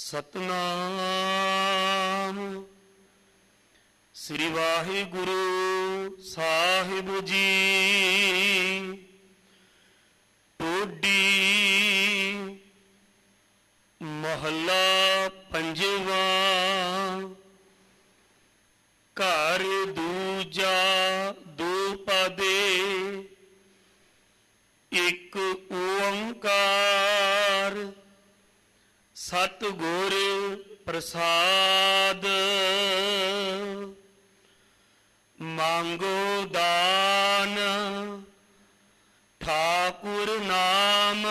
ਸਤਨਾਮ ਸ੍ਰੀ ਵਾਹਿਗੁਰੂ ਸਾਹਿਬ ਜੀ। ਟੋਡੀ ਮਹੱਲਾ ਪੰਜਵਾਂ। ਘਰ ਦੂਜਾ ਦੋ ਪਦੇ, ਇੱਕ ਓੰਕਾਰ ਸਤਿਗੁਰ ਪ੍ਰਸਾਦ। ਮੰਗੋ ਦਾਨ ਠਾਕੁਰ ਨਾਮ,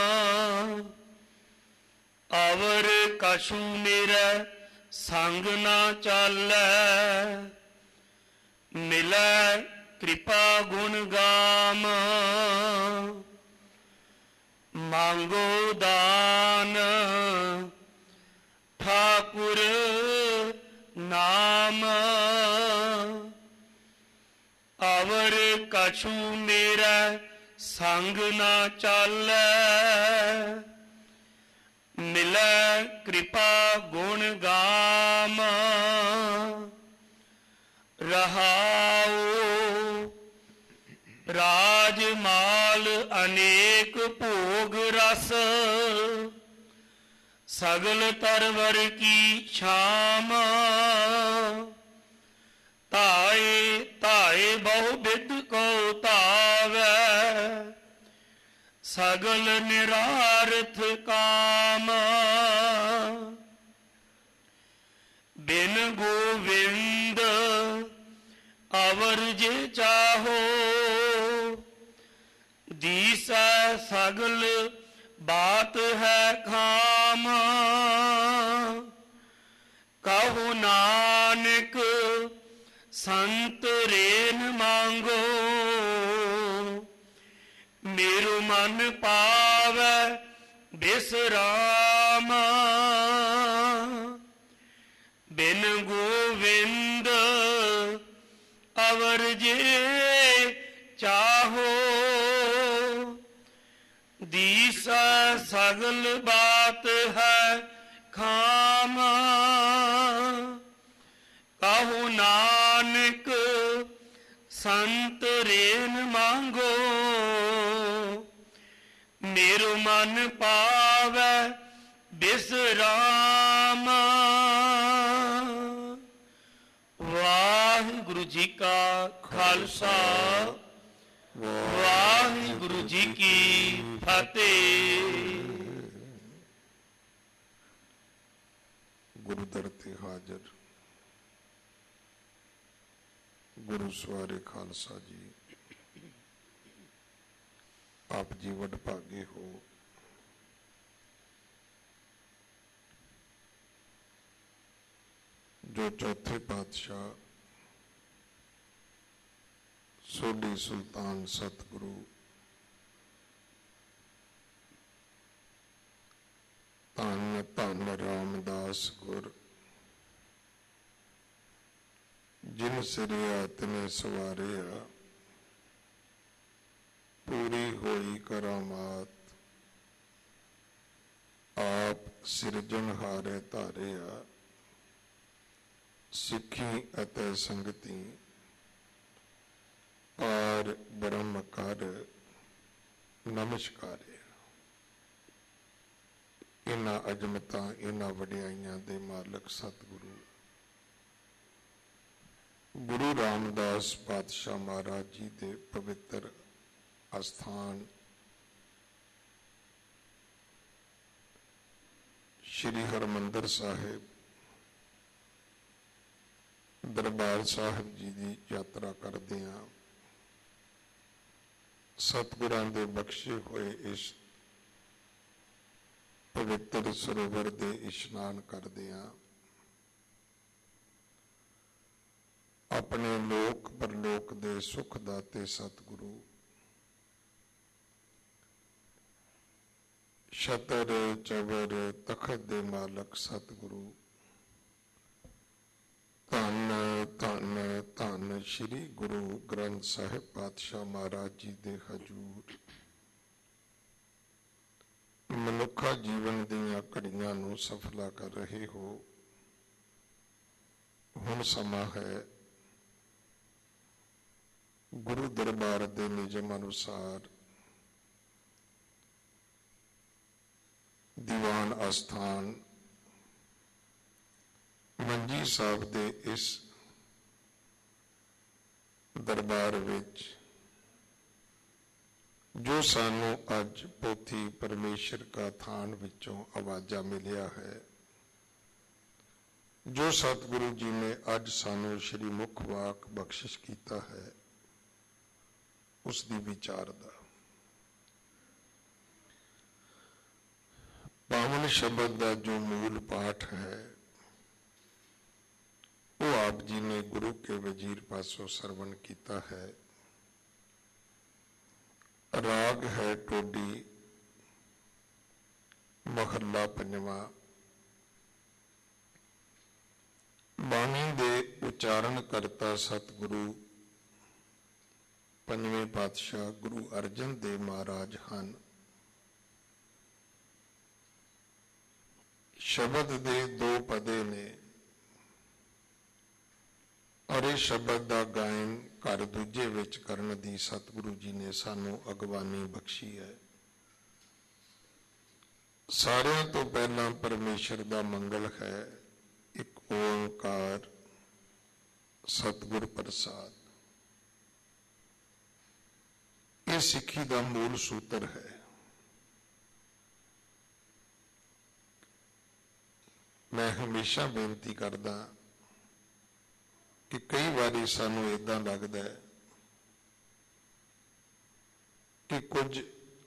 ਅਵਰ ਕਛੂ ਮੇਰੇ ਸੰਗ ਨਾ ਚਾਲੈ। ਮਿਲੈ ਕਿਰਪਾ ਗੁਣ ਗਾਮ, ਮੰਗੋ ਦਾਨ ਠਾਕੁਰ ਨਾਮ, ਅਵਰ ਕਛੂ ਮੇਰਾ ਸੰਗ ਨਾ ਚਾਲੈ। ਮਿਲੈ ਕਿਰਪਾ ਗੁਣ ਗਾਮ, ਰਹਾਉ ਰਾਜ ਮਾਲ ਅਨੇਕ ਭੋਗ ਰਸ। ਸਗਲ ਤਰਵਰ ਕੀ ਛਾਮ, ਧਾਏ ਧਾਏ ਬਹੁ ਬਿਦ ਕੋ ਧਾਵੈ। ਸਗਲ ਨਿਰਾਰਥ ਕਾਮ, ਬਿਨ ਗੋਵਿੰਦ ਅਵਰ ਜੇ ਚਾਹੋ। ਦੀਸੈ ਸਗਲ ਬਾਤ ਹੈ ਖਾਮ, ਕਹੋ ਨਾਨਕ ਸੰਤ ਰੇਨ ਮੰਗੋ। ਮੇਰੂ ਮਨ ਪਾਵੈ ਬਿਸਰਾਮ, ਬਿਨ ਗੋਵਿੰਦ ਅਵਰ ਜੇ ਚਾਹੋ। ਦੀਸਾ ਸਗਲ ਬਾਤ ਹੈ ਖਾਮ, ਕਹੋ ਨਾਨਕ ਸੰਤ ਰੇਨ ਮੰਗੋ। ਮੇਰੂ ਮਨ ਪਾਵੈ ਬਿਸਰਾਮ। ਵਾਹਿਗੁਰੂ ਜੀ ਕਾ ਖਾਲਸਾ, ਵਾਹਿਗੁਰੂ ਜੀ ਕੀ ਫਤਿਹ। ਗੁਰੂ ਦਰ ਤੇ ਹਾਜ਼ਰ ਗੁਰੂ ਸਵਾਰੇ ਖਾਲਸਾ ਜੀ, ਆਪ ਜੀ ਵਡਭਾਗੇ ਹੋ। ਜੋ ਚੌਥੇ ਪਾਤਸ਼ਾਹ ਸੋਢੀ ਸੁਲਤਾਨ ਸਤਿਗੁਰੂ ਧੰਨ ਧੰਨ ਰਾਮਦਾਸ ਗੁਰ, ਜਿਨ ਸਿਰਿਆ ਤਿਨੇ ਸਵਾਰਿਆ। ਪੂਰੀ ਹੋਈ ਕਰਾਮਾਤ, ਆਪ ਸਿਰਜਣਹਾਰੇ ਧਾਰਿਆ। ਸਿੱਖੀ ਅਤੇ ਸੰਗਤੀ ਪਾਰ ਬ੍ਰਹਮ ਕਰ ਨਮਸਕਾਰਿਆ। ਇਹਨਾਂ ਅਜਮਤਾਂ ਇਹਨਾਂ ਵਡਿਆਈਆਂ ਦੇ ਮਾਲਕ ਸਤਿਗੁਰੂ ਗੁਰੂ ਰਾਮਦਾਸ ਪਾਤਸ਼ਾਹ ਮਹਾਰਾਜ ਜੀ ਦੇ ਪਵਿੱਤਰ ਅਸਥਾਨ ਸ਼੍ਰੀ ਹਰਿਮੰਦਰ ਸਾਹਿਬ ਦਰਬਾਰ ਸਾਹਿਬ ਜੀ ਦੀ ਯਾਤਰਾ ਕਰਦੇ ਹਾਂ। ਸਤਿਗੁਰਾਂ ਦੇ ਬਖਸ਼ੇ ਹੋਏ ਇਸ ਪਵਿੱਤਰ ਸਰੋਵਰ ਦੇ ਇਸ਼ਨਾਨ ਕਰਦੇ ਹਾਂ। ਆਪਣੇ ਲੋਕ ਪਰਲੋਕ ਦੇ ਸੁਖ ਦਾਤੇ ਸਤਿਗੁਰੂ ਸ਼ਤਰ ਚਵਰ ਤਖਤ ਦੇ ਮਾਲਕ ਸਤਿਗੁਰੂ ਧੰਨ ਧੰਨ ਧੰਨ ਸ਼੍ਰੀ ਗੁਰੂ ਗ੍ਰੰਥ ਸਾਹਿਬ ਪਾਤਸ਼ਾਹ ਮਹਾਰਾਜ ਜੀ ਦੇ ਹਜ਼ੂਰ ਮਨੁੱਖਾ ਜੀਵਨ ਦੀਆਂ ਘੜੀਆਂ ਨੂੰ ਸਫਲਾ ਕਰ ਰਹੇ ਹੋ। ਹੁਣ ਸਮਾਂ ਹੈ ਗੁਰੂ ਦਰਬਾਰ ਦੇ ਨਿਯਮ ਅਨੁਸਾਰ ਦੀਵਾਨ ਅਸਥਾਨ ਮੰਜੀ ਸਾਹਿਬ ਦੇ ਇਸ ਦਰਬਾਰ ਵਿੱਚ ਜੋ ਸਾਨੂੰ ਅੱਜ ਪੋਥੀ ਪਰਮੇਸ਼ਰ ਕਾ ਥਾਨ ਵਿੱਚੋਂ ਆਵਾਜ਼ਾ ਮਿਲਿਆ ਹੈ, ਜੋ ਸਤਿਗੁਰੂ ਜੀ ਨੇ ਅੱਜ ਸਾਨੂੰ ਸ਼੍ਰੀ ਮੁਖ ਵਾਕ ਬਖਸ਼ਿਸ਼ ਕੀਤਾ ਹੈ, ਉਸ ਦੀ ਵਿਚਾਰ ਦਾ ਪਾਵਨ ਸ਼ਬਦ ਦਾ ਜੋ ਮੂਲ ਪਾਠ ਹੈ ਉਹ ਆਪ ਜੀ ਨੇ ਗੁਰੂ ਕੇ ਵਜ਼ੀਰ ਪਾਸੋਂ ਸਰਵਣ ਕੀਤਾ ਹੈ। ਰਾਗ ਹੈ ਟੋਡੀ, ਮਹੱਲਾ ਪੰਜਵਾਂ। ਬਾਣੀ ਦੇ ਉਚਾਰਨ ਕਰਤਾ ਸਤਿਗੁਰੂ ਪੰਜਵੇਂ ਪਾਤਸ਼ਾਹ ਗੁਰੂ ਅਰਜਨ ਦੇਵ ਮਹਾਰਾਜ ਹਨ। ਸ਼ਬਦ ਦੇ ਦੋ ਪਦੇ ਨੇ ਔਰ ਇਹ ਸ਼ਬਦ ਦਾ ਗਾਇਨ ਘਰ ਦੂਜੇ ਵਿੱਚ ਕਰਨ ਦੀ ਸਤਿਗੁਰੂ ਜੀ ਨੇ ਸਾਨੂੰ ਅਗਵਾਨੀ ਬਖਸ਼ੀ ਹੈ। ਸਾਰਿਆਂ ਤੋਂ ਪਹਿਲਾਂ ਪਰਮੇਸ਼ਰ ਦਾ ਮੰਗਲ ਹੈ, ਇੱਕ ਓੰਕਾਰ ਸਤਿਗੁਰ ਪ੍ਰਸਾਦ। ਇਹ ਸਿੱਖੀ ਦਾ ਮੂਲ ਸੂਤਰ ਹੈ। ਮੈਂ ਹਮੇਸ਼ਾ ਬੇਨਤੀ ਕਰਦਾ ਕਿ ਕਈ ਵਾਰੀ ਸਾਨੂੰ ਏਦਾਂ ਲੱਗਦਾ ਹੈ ਕਿ ਕੁਝ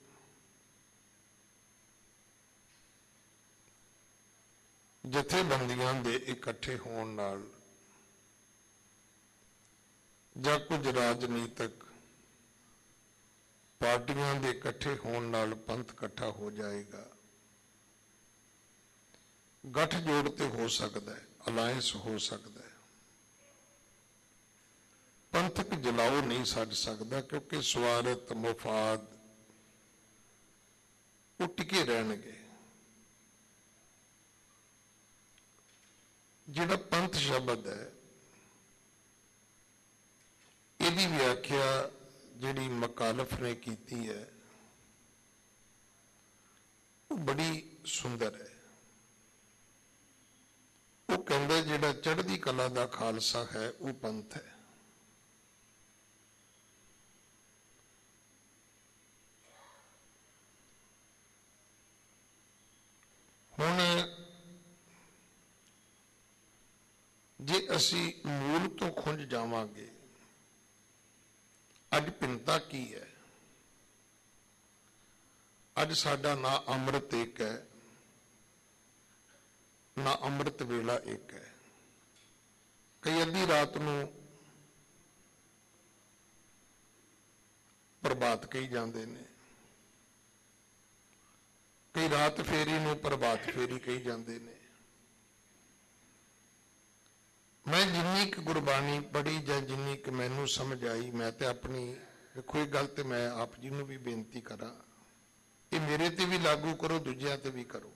ਜਥੇਬੰਦੀਆਂ ਦੇ ਇਕੱਠੇ ਹੋਣ ਨਾਲ ਜਾਂ ਕੁਝ ਰਾਜਨੀਤਿਕ ਪਾਰਟੀਆਂ ਦੇ ਇਕੱਠੇ ਹੋਣ ਨਾਲ ਪੰਥ ਇਕੱਠਾ ਹੋ ਜਾਏਗਾ। ਗੱਠਜੋੜ ਤੇ ਹੋ ਸਕਦਾ ਹੈ, ਅਲਾਇੰਸ ਹੋ ਸਕਦਾ ਹੈ, ਪੰਥਕ ਜਲਾਓ ਨਹੀਂ ਛੱਡ ਸਕਦਾ, ਕਿਉਂਕਿ ਸਵਾਰਥ ਮੁਫਾਦ ਉਹ ਟਿਕੇ ਰਹਿਣਗੇ। ਜਿਹੜਾ ਪੰਥ ਸ਼ਬਦ ਹੈ ਇਹਦੀ ਵਿਆਖਿਆ ਜਿਹੜੀ ਮਕਾਲਫ ਨੇ ਕੀਤੀ ਹੈ ਉਹ ਬੜੀ ਸੁੰਦਰ ਹੈ। ਉਹ ਕਹਿੰਦਾ ਜਿਹੜਾ ਚੜ੍ਹਦੀ ਕਲਾ ਦਾ ਖਾਲਸਾ ਹੈ ਉਹ ਪੰਥ ਹੈ। ਹੁਣ ਜੇ ਅਸੀਂ ਮੂਲ ਤੋਂ ਖੁੰਝ ਜਾਵਾਂਗੇ, ਅੱਜ ਭਿੰਨਤਾ ਕੀ ਹੈ? ਅੱਜ ਸਾਡਾ ਨਾ ਅੰਮ੍ਰਿਤ ਇੱਕ ਹੈ, ਨਾ ਅੰਮ੍ਰਿਤ ਵੇਲਾ ਇੱਕ ਹੈ। ਕਈ ਅੱਧੀ ਰਾਤ ਨੂੰ ਪ੍ਰਭਾਤ ਕਹੀ ਜਾਂਦੇ ਨੇ, ਕਈ ਰਾਤ ਫੇਰੀ ਨੂੰ ਪ੍ਰਭਾਤ ਫੇਰੀ ਕਹੀ ਜਾਂਦੇ ਨੇ। ਮੈਂ ਜਿੰਨੀ ਕੁ ਗੁਰਬਾਣੀ ਪੜ੍ਹੀ ਜਾਂ ਜਿੰਨੀ ਕੁ ਮੈਨੂੰ ਸਮਝ ਆਈ, ਮੈਂ ਤੇ ਆਪਣੀ ਵੇਖੋ ਇਹ ਗੱਲ ਤੇ ਮੈਂ ਆਪ ਜੀ ਨੂੰ ਵੀ ਬੇਨਤੀ ਕਰਾਂ, ਇਹ ਮੇਰੇ ਤੇ ਵੀ ਲਾਗੂ ਕਰੋ, ਦੂਜਿਆਂ ਤੇ ਵੀ ਕਰੋ,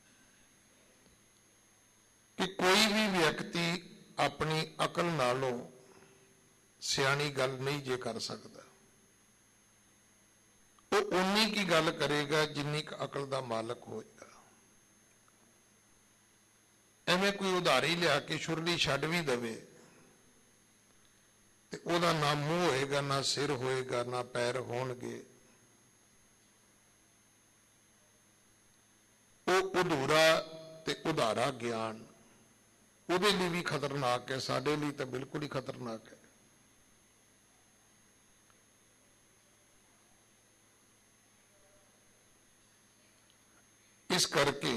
ਕਿ ਕੋਈ ਵੀ ਵਿਅਕਤੀ ਆਪਣੀ ਅਕਲ ਨਾਲੋਂ ਸਿਆਣੀ ਗੱਲ ਨਹੀਂ ਜੇ ਕਰ ਸਕਦਾ, ਉਹ ਉਨੀ ਕੀ ਗੱਲ ਕਰੇਗਾ ਜਿੰਨੀ ਕੁ ਅਕਲ ਦਾ ਮਾਲਕ ਹੋਏਗਾ। ਐਵੇਂ ਕੋਈ ਉਧਾਰੀ ਲਿਆ ਕੇ ਸ਼ੁਰਲੀ ਛੱਡ ਵੀ ਦੇਵੇ ਤੇ ਉਹਦਾ ਨਾ ਮੂੰਹ ਹੋਏਗਾ, ਨਾ ਸਿਰ ਹੋਏਗਾ, ਨਾ ਪੈਰ ਹੋਣਗੇ। ਉਹ ਅਧੂਰਾ ਤੇ ਉਧਾਰਾ ਗਿਆਨ ਉਹਦੇ ਲਈ ਵੀ ਖਤਰਨਾਕ ਹੈ, ਸਾਡੇ ਲਈ ਤਾਂ ਬਿਲਕੁਲ ਹੀ ਖਤਰਨਾਕ ਹੈ। ਇਸ ਕਰਕੇ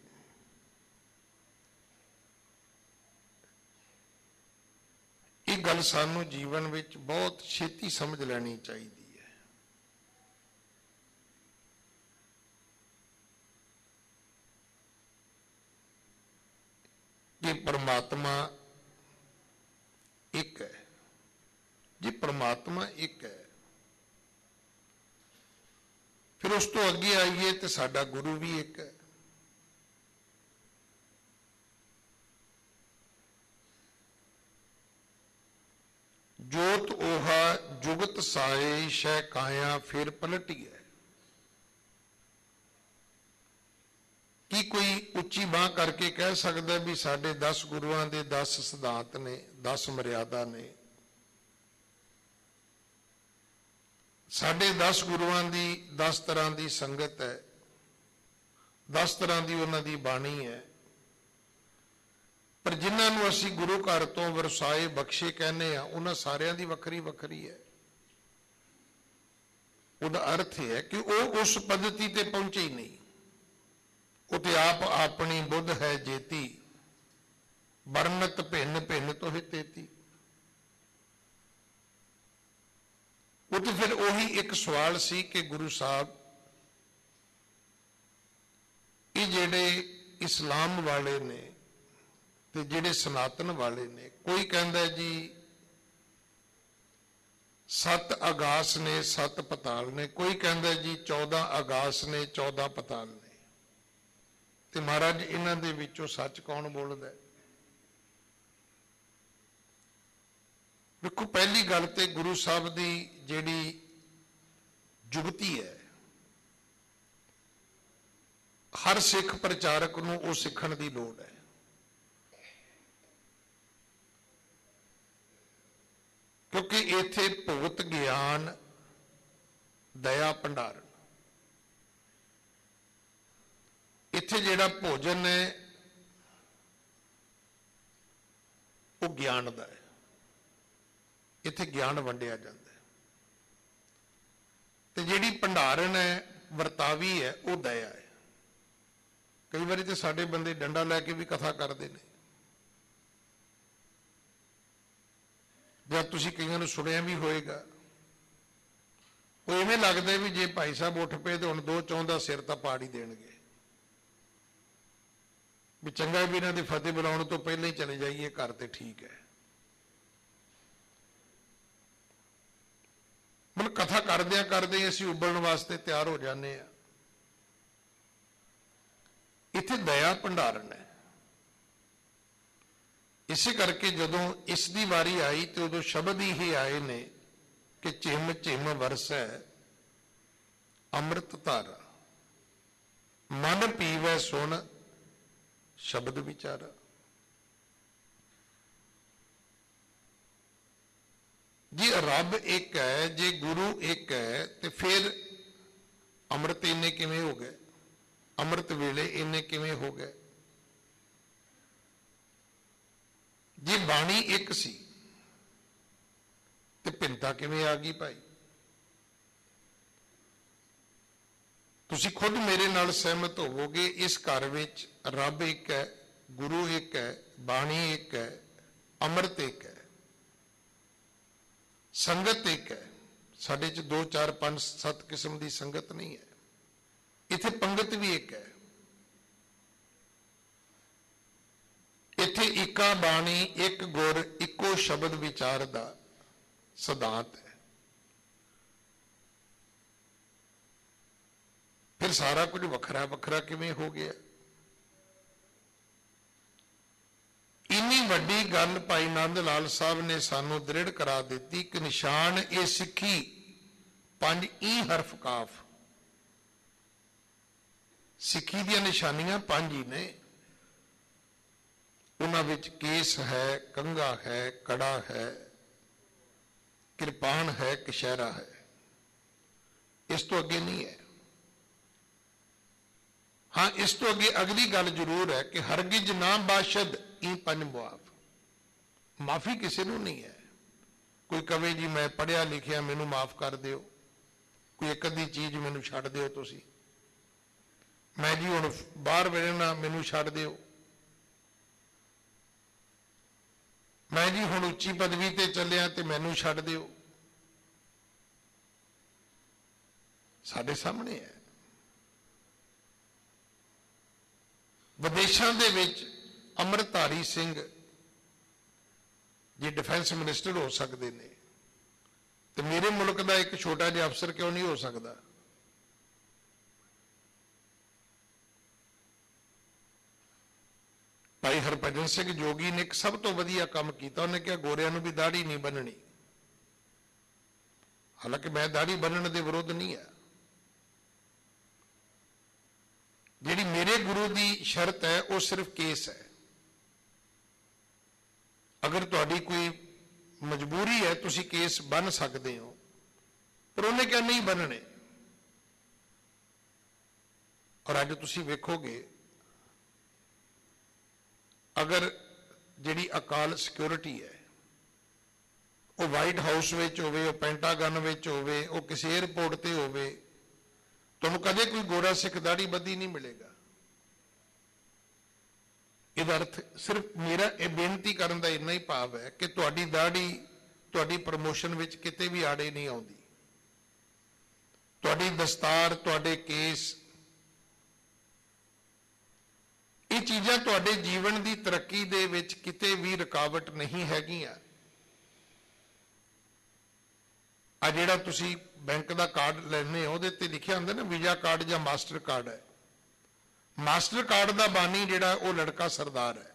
ਇਹ ਗੱਲ ਸਾਨੂੰ ਜੀਵਨ ਵਿੱਚ ਬਹੁਤ ਛੇਤੀ ਸਮਝ ਲੈਣੀ ਚਾਹੀਦੀ ਹੈ ਕਿ परमात्मा एक है। जे परमात्मा एक है फिर वो ਉਸ ਤੋਂ ਅੱਗੇ ਆਈਏ ਤੇ ਸਾਡਾ ਗੁਰੂ ਵੀ ਇੱਕ ਹੈ। ਜੋਤ ਓਹਾ ਜੁਗਤ ਸਾਏ ਸ਼ੈ ਕਾਇਆ ਫਿਰ ਪਲਟੀਐ। ਕੀ ਕੋਈ ਉੱਚੀ ਬਾਂਹ ਕਰਕੇ ਕਹਿ ਸਕਦਾ ਵੀ ਸਾਡੇ 10 ਗੁਰੂਆਂ ਦੇ 10 ਸਿਧਾਂਤ ਨੇ, 10 ਮਰਿਆਦਾ ਨੇ, ਸਾਡੇ 10 ਗੁਰੂਆਂ ਦੀ 10 ਤਰ੍ਹਾਂ ਦੀ ਸੰਗਤ ਹੈ, 10 ਤਰ੍ਹਾਂ ਦੀ ਉਹਨਾਂ ਦੀ ਬਾਣੀ ਹੈ, ਪਰ ਜਿਨ੍ਹਾਂ ਨੂੰ ਅਸੀਂ ਗੁਰੂ ਘਰ ਤੋਂ ਵਰਸਾਏ ਬਖਸ਼ੇ ਕਹਿੰਦੇ ਆ ਉਹਨਾਂ ਸਾਰਿਆਂ ਦੀ ਵੱਖਰੀ ਵੱਖਰੀ ਹੈ। ਉਹਦਾ ਅਰਥ ਇਹ ਹੈ ਕਿ ਉਹ ਉਸ ਪੱਧਤੀ ਤੇ ਪਹੁੰਚੇ ਹੀ ਨਹੀਂ। ਉਹ ਤੇ ਆਪ ਆਪਣੀ ਬੁੱਧ ਹੈ ਜੇਤੀ, ਵਰਨਤ ਭਿੰਨ ਭਿੰਨ ਤੋਹਿ ਤੇਤੀ। ਉਹ ਤੇ ਫਿਰ ਉਹੀ ਇੱਕ ਸਵਾਲ ਸੀ ਕਿ ਗੁਰੂ ਸਾਹਿਬ ਇਹ ਜਿਹੜੇ ਇਸਲਾਮ ਵਾਲੇ ਨੇ ਤੇ ਜਿਹੜੇ ਸਨਾਤਨ ਵਾਲੇ ਨੇ, ਕੋਈ ਕਹਿੰਦਾ ਜੀ 7 ਆਗਾਸ ਨੇ 7 ਪਤਾਲ ਨੇ, ਕੋਈ ਕਹਿੰਦਾ ਜੀ 14 ਆਗਾਸ ਨੇ 14 ਪਤਾਲ ਨੇ, ਤੇ ਮਹਾਰਾਜ ਇਹਨਾਂ ਦੇ ਵਿੱਚੋਂ ਸੱਚ ਕੌਣ ਬੋਲਦਾ ਹੈ? ਵੇਖੋ, ਪਹਿਲੀ ਗੱਲ ਤੇ ਗੁਰੂ ਸਾਹਿਬ ਦੀ ਜਿਹੜੀ ਜੁਗਤੀ ਹੈ, ਹਰ ਸਿੱਖ ਪ੍ਰਚਾਰਕ ਨੂੰ ਉਹ ਸਿੱਖਣ ਦੀ ਲੋੜ ਹੈ। ਕਿਉਂਕਿ ਇੱਥੇ ਭਗਤ ਗਿਆਨ ਦਇਆ ਭੰਡਾਰਨ, ਇੱਥੇ ਜਿਹੜਾ ਭੋਜਨ ਹੈ ਉਹ ਗਿਆਨ ਦਾ ਹੈ, ਇੱਥੇ ਗਿਆਨ ਵੰਡਿਆ ਜਾਂਦਾ ਹੈ, ਤੇ ਜਿਹੜੀ ਭੰਡਾਰਨ ਹੈ ਵਰਤਾਵੀ ਹੈ ਉਹ ਦਇਆ ਹੈ। ਕਈ ਵਾਰੀ ਤੇ ਸਾਡੇ ਬੰਦੇ ਡੰਡਾ ਲੈ ਕੇ ਵੀ ਕਥਾ ਕਰਦੇ ਨੇ, ਜਦ ਤੁਸੀਂ ਕਈਆਂ ਨੂੰ ਸੁਣਿਆ ਵੀ ਹੋਏਗਾ, ਉਹ ਇਵੇਂ ਲੱਗਦਾ ਵੀ ਜੇ ਭਾਈ ਸਾਹਿਬ ਉੱਠ ਪਏ ਤੇ ਹੁਣ 2 ਚੌਂ ਦਾ ਸਿਰ ਤਾਂ ਪਾੜ ਹੀ ਦੇਣਗੇ, ਵੀ ਚੰਗਾ ਵੀ ਇਹਨਾਂ ਦੇ ਫਤਿਹ ਬੁਲਾਉਣ ਤੋਂ ਪਹਿਲਾਂ ਹੀ ਚਲੇ ਜਾਈਏ ਘਰ ਤੇ ਠੀਕ ਹੈ। ਮਤਲਬ ਕਥਾ ਕਰਦਿਆਂ ਕਰਦੇ ਅਸੀਂ ਉਬਲਣ ਵਾਸਤੇ ਤਿਆਰ ਹੋ ਜਾਂਦੇ ਆ। ਇੱਥੇ ਦਇਆ ਭੰਡਾਰਨ ਹੈ। ਇਸੇ ਕਰਕੇ ਜਦੋਂ ਇਸ ਦੀ ਵਾਰੀ ਆਈ ਤੇ ਉਦੋਂ ਸ਼ਬਦ ਹੀ ਆਏ ਨੇ ਕਿ ਝਿਮ ਝਿਮ ਵਰਸੈ ਅੰਮ੍ਰਿਤ ਧਾਰਾ, ਮਨ ਪੀਵੈ ਸੁਣ ਸ਼ਬਦ ਵਿਚਾਰਾ। ਜੇ ਰੱਬ ਇੱਕ ਹੈ, ਜੇ ਗੁਰੂ ਇੱਕ ਹੈ, ਤੇ ਫਿਰ ਅੰਮ੍ਰਿਤ ਇੰਨੇ ਕਿਵੇਂ ਹੋ ਗਏ? ਅੰਮ੍ਰਿਤ ਵੇਲੇ ਇੰਨੇ ਕਿਵੇਂ ਹੋ ਗਏ? ਜੇ ਬਾਣੀ ਇੱਕ ਸੀ ਤੇ ਭਿੰਨਤਾ ਕਿਵੇਂ ਆ ਗਈ ਭਾਈ? ਤੁਸੀਂ ਖੁਦ ਮੇਰੇ ਨਾਲ ਸਹਿਮਤ ਹੋਵੋਗੇ, ਇਸ ਘਰ ਵਿੱਚ ਰੱਬ ਇੱਕ ਹੈ, ਗੁਰੂ ਇੱਕ ਹੈ, ਬਾਣੀ ਇੱਕ ਹੈ, ਅੰਮ੍ਰਿਤ ਇੱਕ ਹੈ, ਸੰਗਤ ਇੱਕ ਹੈ। ਸਾਡੇ 'ਚ 2 4 5 7 ਕਿਸਮ ਦੀ ਸੰਗਤ ਨਹੀਂ ਹੈ। ਇੱਥੇ ਪੰਗਤ ਵੀ ਇੱਕ ਹੈ। ਇੱਥੇ ਇੱਕਾ ਬਾਣੀ, ਇੱਕ ਗੁਰ, ਇੱਕੋ ਸ਼ਬਦ ਵਿਚਾਰ ਦਾ ਸਿਧਾਂਤ ਹੈ। ਫਿਰ ਸਾਰਾ ਕੁਝ ਵੱਖਰਾ ਵੱਖਰਾ ਕਿਵੇਂ ਹੋ ਗਿਆ? ਇੰਨੀ ਵੱਡੀ ਗੱਲ ਭਾਈ ਨੰਦ ਲਾਲ ਸਾਹਿਬ ਨੇ ਸਾਨੂੰ ਦ੍ਰਿੜ ਕਰਾ ਦਿੱਤੀ ਕਿ ਨਿਸ਼ਾਨ ਇਹ ਸਿੱਖੀ 5 ਈ ਹਰਫ ਕਾਫ। ਸਿੱਖੀ ਦੀਆਂ ਨਿਸ਼ਾਨੀਆਂ 5 ਹੀ ਨੇ। ਉਹਨਾਂ ਵਿੱਚ ਕੇਸ ਹੈ, ਕੰਘਾ ਹੈ, ਕੜਾ ਹੈ, ਕਿਰਪਾਨ ਹੈ, ਕਸ਼ਹਿਰਾ ਹੈ। ਇਸ ਤੋਂ ਅੱਗੇ ਨਹੀਂ ਹੈ। ਹਾਂ, ਇਸ ਤੋਂ ਅੱਗੇ ਅਗਲੀ ਗੱਲ ਜ਼ਰੂਰ ਹੈ ਕਿ ਹਰਗਿਜ਼ ਨਾ ਬਾਸ਼ਦ ਇਹ 5 ਮੁਆਫ। ਮਾਫੀ ਕਿਸੇ ਨੂੰ ਨਹੀਂ ਹੈ। ਕੋਈ ਕਵੇ ਜੀ ਮੈਂ ਪੜ੍ਹਿਆ ਲਿਖਿਆ, ਮੈਨੂੰ ਮਾਫ ਕਰ ਦਿਓ, ਕੋਈ ਇੱਕ ਅੱਧੀ ਚੀਜ਼ ਮੈਨੂੰ ਛੱਡ ਦਿਓ, ਤੁਸੀਂ ਮੈਂ ਜੀ ਹੁਣ ਬਾਹਰ ਵੇਲਣਾ, ਮੈਨੂੰ ਛੱਡ ਦਿਓ, ਮੈਂ ਜੀ ਹੁਣ ਉੱਚੀ ਪਦਵੀ ਤੇ ਚੱਲਿਆ ਤੇ ਮੈਨੂੰ ਛੱਡ ਦਿਓ। ਸਾਡੇ ਸਾਹਮਣੇ ਹੈ। ਵਿਦੇਸ਼ਾਂ ਦੇ ਵਿੱਚ ਅੰਮ੍ਰਿਤਧਾਰੀ ਸਿੰਘ ਜੇ ਡਿਫੈਂਸ ਮਿਨਿਸਟਰ ਹੋ ਸਕਦੇ ਨੇ ਤੇ ਮੇਰੇ ਮੁਲਕ ਦਾ ਇੱਕ ਛੋਟਾ ਜਿਹਾ ਅਫਸਰ ਕਿਉਂ ਨਹੀਂ ਹੋ ਸਕਦਾ? ਭਾਈ ਹਰਭਜਨ ਸਿੰਘ ਜੋਗੀ ਨੇ ਇੱਕ ਸਭ ਤੋਂ ਵਧੀਆ ਕੰਮ ਕੀਤਾ। ਉਹਨੇ ਕਿਹਾ ਗੋਰਿਆਂ ਨੂੰ ਵੀ ਦਾੜੀ ਨਹੀਂ ਬੰਨਣੀ। ਹਾਲਾਂਕਿ ਮੈਂ ਦਾੜੀ ਬੰਨਣ ਦੇ ਵਿਰੁੱਧ ਨਹੀਂ ਹੈ। ਜਿਹੜੀ ਮੇਰੇ ਗੁਰੂ ਦੀ ਸ਼ਰਤ ਹੈ ਉਹ ਸਿਰਫ ਕੇਸ ਹੈ। ਅਗਰ ਤੁਹਾਡੀ ਕੋਈ ਮਜਬੂਰੀ ਹੈ ਤੁਸੀਂ ਕੇਸ ਬੰਨ ਸਕਦੇ ਹੋ, ਪਰ ਉਹਨੇ ਕਿਹਾ ਨਹੀਂ ਬੰਨਣੇ। ਔਰ ਅੱਜ ਤੁਸੀਂ ਵੇਖੋਗੇ ਅਗਰ ਜਿਹੜੀ ਅਕਾਲ ਸਿਕਿਉਰਿਟੀ ਹੈ ਉਹ ਵਾਈਟ ਹਾਊਸ ਵਿੱਚ ਹੋਵੇ, ਉਹ ਪੈਂਟਾਗਨ ਵਿੱਚ ਹੋਵੇ, ਉਹ ਕਿਸੇ 에ਅਰਪੋਰਟ ਤੇ ਹੋਵੇ, ਤੁਹਾਨੂੰ ਕਦੇ ਕੋਈ ਗੋਰਾ ਸਿੱਖ ਦਾੜੀ ਬੱਧੀ ਨਹੀਂ ਮਿਲੇਗਾ। ਇਹਦਾ ਅਰਥ ਸਿਰਫ ਮੇਰਾ ਇਹ ਬੇਨਤੀ ਕਰਨ ਦਾ ਇੰਨਾ ਹੀ ਭਾਵ ਹੈ ਕਿ ਤੁਹਾਡੀ ਦਾੜੀ ਤੁਹਾਡੀ ਪ੍ਰਮੋਸ਼ਨ ਵਿੱਚ ਕਿਤੇ ਵੀ ਆੜੇ ਨਹੀਂ ਆਉਂਦੀ। ਤੁਹਾਡੀ ਦਸਤਾਰ, ਤੁਹਾਡੇ ਕੇਸ, ਇਹ ਚੀਜ਼ਾਂ ਤੁਹਾਡੇ ਜੀਵਨ ਦੀ ਤਰੱਕੀ ਦੇ ਵਿੱਚ ਕਿਤੇ ਵੀ ਰੁਕਾਵਟ ਨਹੀਂ ਹੈਗੀਆਂ। ਆ ਜਿਹੜਾ ਤੁਸੀਂ ਬੈਂਕ ਦਾ ਕਾਰਡ ਲੈਣੇ ਹੋ ਉਹਦੇ ਤੇ ਲਿਖਿਆ ਹੁੰਦਾ ਨਾ ਵੀਜ਼ਾ ਕਾਰਡ ਜਾਂ ਮਾਸਟਰ ਕਾਰਡ ਹੈ। ਮਾਸਟਰ ਕਾਰਡ ਦਾ ਬਾਨੀ ਜਿਹੜਾ ਉਹ ਲੜਕਾ ਸਰਦਾਰ ਹੈ।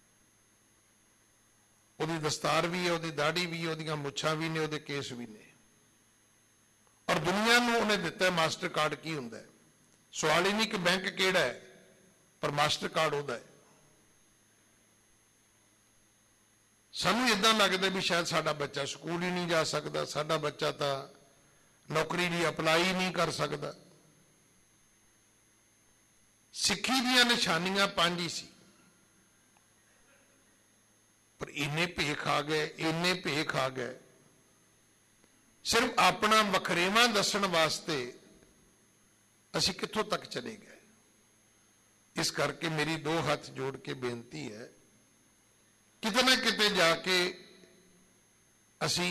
ਉਹਦੀ ਦਸਤਾਰ ਵੀ ਹੈ, ਉਹਦੀ ਦਾੜੀ ਵੀ ਹੈ, ਉਹਦੀਆਂ ਮੁੱਛਾਂ ਵੀ ਨੇ, ਉਹਦੇ ਕੇਸ ਵੀ ਨੇ। ਔਰ ਦੁਨੀਆ ਨੂੰ ਉਹਨੇ ਦਿੱਤਾ ਮਾਸਟਰ ਕਾਰਡ ਕੀ ਹੁੰਦਾ ਹੈ। ਸਵਾਲ ਹੀ ਨਹੀਂ ਕਿ ਬੈਂਕ ਕਿਹੜਾ ਹੈ, ਪਰ ਮਾਸਟਰ ਕਾਰਡ ਉਹਦਾ ਹੈ। ਸਾਨੂੰ ਇਦਾਂ ਲੱਗਦਾ ਵੀ ਸ਼ਾਇਦ ਸਾਡਾ ਬੱਚਾ ਸਕੂਲ ਹੀ ਨਹੀਂ ਜਾ ਸਕਦਾ, ਸਾਡਾ ਬੱਚਾ ਤਾਂ ਨੌਕਰੀ ਲਈ ਅਪਲਾਈ ਨਹੀਂ ਕਰ ਸਕਦਾ। ਸਿੱਖੀ ਦੀਆਂ ਨਿਸ਼ਾਨੀਆਂ 5 ਹੀ ਸੀ, ਪਰ ਇੰਨੇ ਭੇਖ ਆ ਗਏ, ਇੰਨੇ ਭੇਖ ਆ ਗਏ। ਸਿਰਫ ਆਪਣਾ ਵਖਰੇਵਾਂ ਦੱਸਣ ਵਾਸਤੇ ਅਸੀਂ ਕਿੱਥੋਂ ਤੱਕ ਚਲੇ ਗਏ। ਇਸ ਕਰਕੇ ਮੇਰੀ 2 ਹੱਥ ਜੋੜ ਕੇ ਬੇਨਤੀ ਹੈ, ਕਿਤੇ ਨਾ ਕਿਤੇ ਜਾ ਕੇ ਅਸੀਂ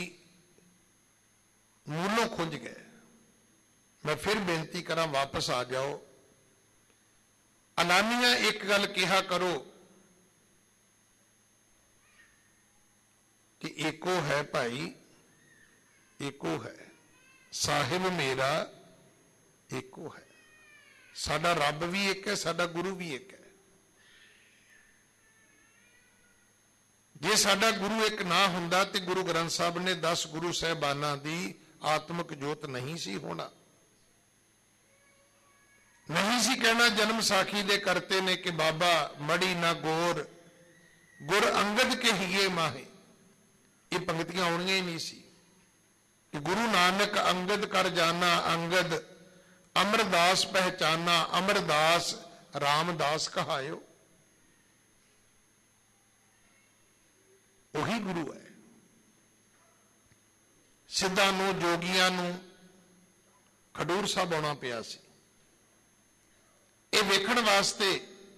ਮੂਲੋਂ ਖੁੰਝ ਗਏ। ਮੈਂ ਫਿਰ ਬੇਨਤੀ ਕਰਾਂ ਵਾਪਸ ਆ ਜਾਓ। ਐਲਾਨੀਆਂ ਇੱਕ ਗੱਲ ਕਿਹਾ ਕਰੋ ਕਿ ਏਕੋ ਹੈ ਭਾਈ, ਏਕੋ ਹੈ ਸਾਹਿਬ ਮੇਰਾ, ਏਕੋ ਹੈ। ਸਾਡਾ ਰੱਬ ਵੀ ਇੱਕ ਹੈ, ਸਾਡਾ ਗੁਰੂ ਵੀ ਇੱਕ ਹੈ। ਜੇ ਸਾਡਾ ਗੁਰੂ ਇੱਕ ਨਾ ਹੁੰਦਾ ਤੇ ਗੁਰੂ ਗ੍ਰੰਥ ਸਾਹਿਬ ਨੇ 10 ਗੁਰੂ ਸਾਹਿਬਾਨਾਂ ਦੀ ਆਤਮਿਕ ਜੋਤ ਨਹੀਂ ਸੀ ਹੋਣਾ। ਨਹੀਂ ਸੀ ਕਹਿਣਾ ਜਨਮ ਸਾਖੀ ਦੇ ਕਰਤੇ ਨੇ ਕਿ ਬਾਬਾ ਮੜੀ ਨਾ ਗੋਰ, ਗੁਰ ਅੰਗਦ ਕੇ ਹੀਏ ਮਾਹੇ। ਇਹ ਪੰਕਤੀਆਂ ਆਉਣੀਆਂ ਹੀ ਨਹੀਂ ਸੀ ਕਿ ਗੁਰੂ ਨਾਨਕ ਅੰਗਦ ਕਰ ਜਾਣਾ, ਅੰਗਦ ਅਮਰਦਾਸ ਪਹਿਚਾਨਾ, ਅਮਰਦਾਸ ਰਾਮਦਾਸ ਕਹਾਇਓ। ਉਹੀ ਗੁਰੂ ਹੈ। ਸਿੱਧਾਂ ਨੂੰ, ਜੋਗੀਆਂ ਨੂੰ ਖਡੂਰ ਸਾਹਿਬ ਆਉਣਾ ਪਿਆ ਸੀ ਇਹ ਵੇਖਣ ਵਾਸਤੇ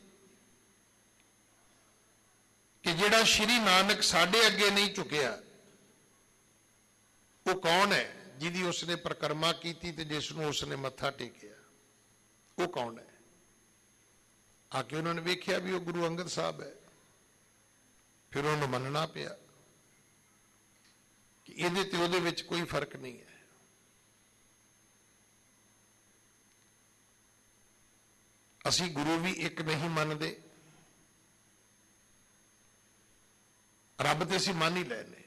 ਕਿ ਜਿਹੜਾ ਸ਼੍ਰੀ ਨਾਨਕ ਸਾਡੇ ਅੱਗੇ ਨਹੀਂ ਝੁਕਿਆ ਉਹ ਕੌਣ ਹੈ, ਜਿਹਦੀ ਉਸਨੇ ਪਰਿਕਰਮਾ ਕੀਤੀ ਤੇ ਜਿਸ ਨੂੰ ਉਸਨੇ ਮੱਥਾ ਟੇਕਿਆ, ਉਹ ਕੌਣ ਹੈ। ਆ ਕੇ ਉਹਨਾਂ ਨੇ ਵੇਖਿਆ ਵੀ ਉਹ ਗੁਰੂ ਅੰਗਦ ਸਾਹਿਬ ਹੈ। ਫਿਰ ਉਹਨੂੰ ਮੰਨਣਾ ਪਿਆ ਕਿ ਇਹਦੇ ਤੇ ਉਹਦੇ ਵਿੱਚ ਕੋਈ ਫਰਕ ਨਹੀਂ ਹੈ। ਅਸੀਂ ਗੁਰੂ ਵੀ ਇੱਕ ਨਹੀਂ ਮੰਨਦੇ, ਰੱਬ ਤੇ ਅਸੀਂ ਮੰਨ ਹੀ ਲੈਨੇ।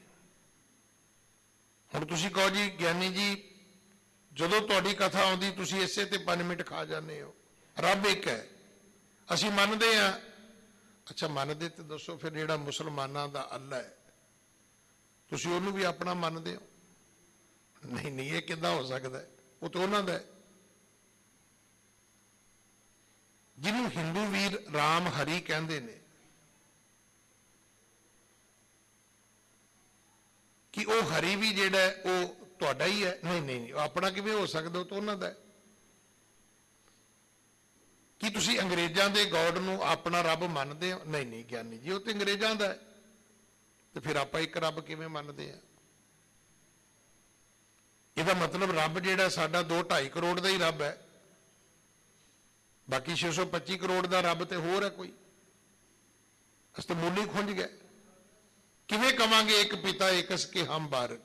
ਹੁਣ ਤੁਸੀਂ ਕਹੋ ਜੀ ਗਿਆਨੀ ਜੀ ਜਦੋਂ ਤੁਹਾਡੀ ਕਥਾ ਆਉਂਦੀ ਤੁਸੀਂ ਇਸੇ ਤੇ 5 ਮਿੰਟ ਖਾ ਜਾਂਦੇ ਹੋ, ਰੱਬ ਇੱਕ ਹੈ ਅਸੀਂ ਮੰਨਦੇ ਹਾਂ। ਅੱਛਾ ਮੰਨਦੇ ਤੇ ਦੱਸੋ ਫਿਰ ਜਿਹੜਾ ਮੁਸਲਮਾਨਾਂ ਦਾ ਅੱਲਾ ਹੈ ਤੁਸੀਂ ਉਹਨੂੰ ਵੀ ਆਪਣਾ ਮੰਨਦੇ ਹੋ? ਨਹੀਂ ਨਹੀਂ, ਇਹ ਕਿੱਦਾਂ ਹੋ ਸਕਦਾ? ਉਹ ਤਾਂ ਉਹਨਾਂ ਦਾ ਹੈ। ਜਿਹਨੂੰ ਹਿੰਦੂ ਵੀਰ ਰਾਮ ਹਰੀ ਕਹਿੰਦੇ ਨੇ ਕਿ ਉਹ ਹਰੀ ਵੀ ਜਿਹੜਾ ਉਹ ਤੁਹਾਡਾ ਹੀ ਹੈ? ਨਹੀਂ ਨਹੀਂ, ਆਪਣਾ ਕਿਵੇਂ ਹੋ ਸਕਦਾ? ਉਹ ਤਾਂ ਉਹਨਾਂ ਦਾ ਹੈ। ਕੀ ਤੁਸੀਂ ਅੰਗਰੇਜ਼ਾਂ ਦੇ ਗੋਡ ਨੂੰ ਆਪਣਾ ਰੱਬ ਮੰਨਦੇ ਹੋ? ਨਹੀਂ ਨਹੀਂ ਗਿਆਨੀ ਜੀ, ਉਹ ਤੇ ਅੰਗਰੇਜ਼ਾਂ ਦਾ ਹੈ। ਤੇ ਫਿਰ ਆਪਾਂ ਇੱਕ ਰੱਬ ਕਿਵੇਂ ਮੰਨਦੇ ਆ? ਇਹਦਾ ਮਤਲਬ ਰੱਬ ਜਿਹੜਾ ਸਾਡਾ 2-2.5 ਕਰੋੜ ਦਾ ਹੀ ਰੱਬ ਹੈ, ਬਾਕੀ 625 ਕਰੋੜ ਦਾ ਰੱਬ ਤੇ ਹੋਰ ਹੈ ਕੋਈ। ਅਸੀਂ ਤਾਂ ਮੁੱਲ ਹੀ ਖੁੰਝ ਗਏ। ਕਿਵੇਂ ਕਵਾਂਗੇ ਇੱਕ ਪਿਤਾ ਏਕਸ ਕੇ ਹਮ ਬਾਰਕ?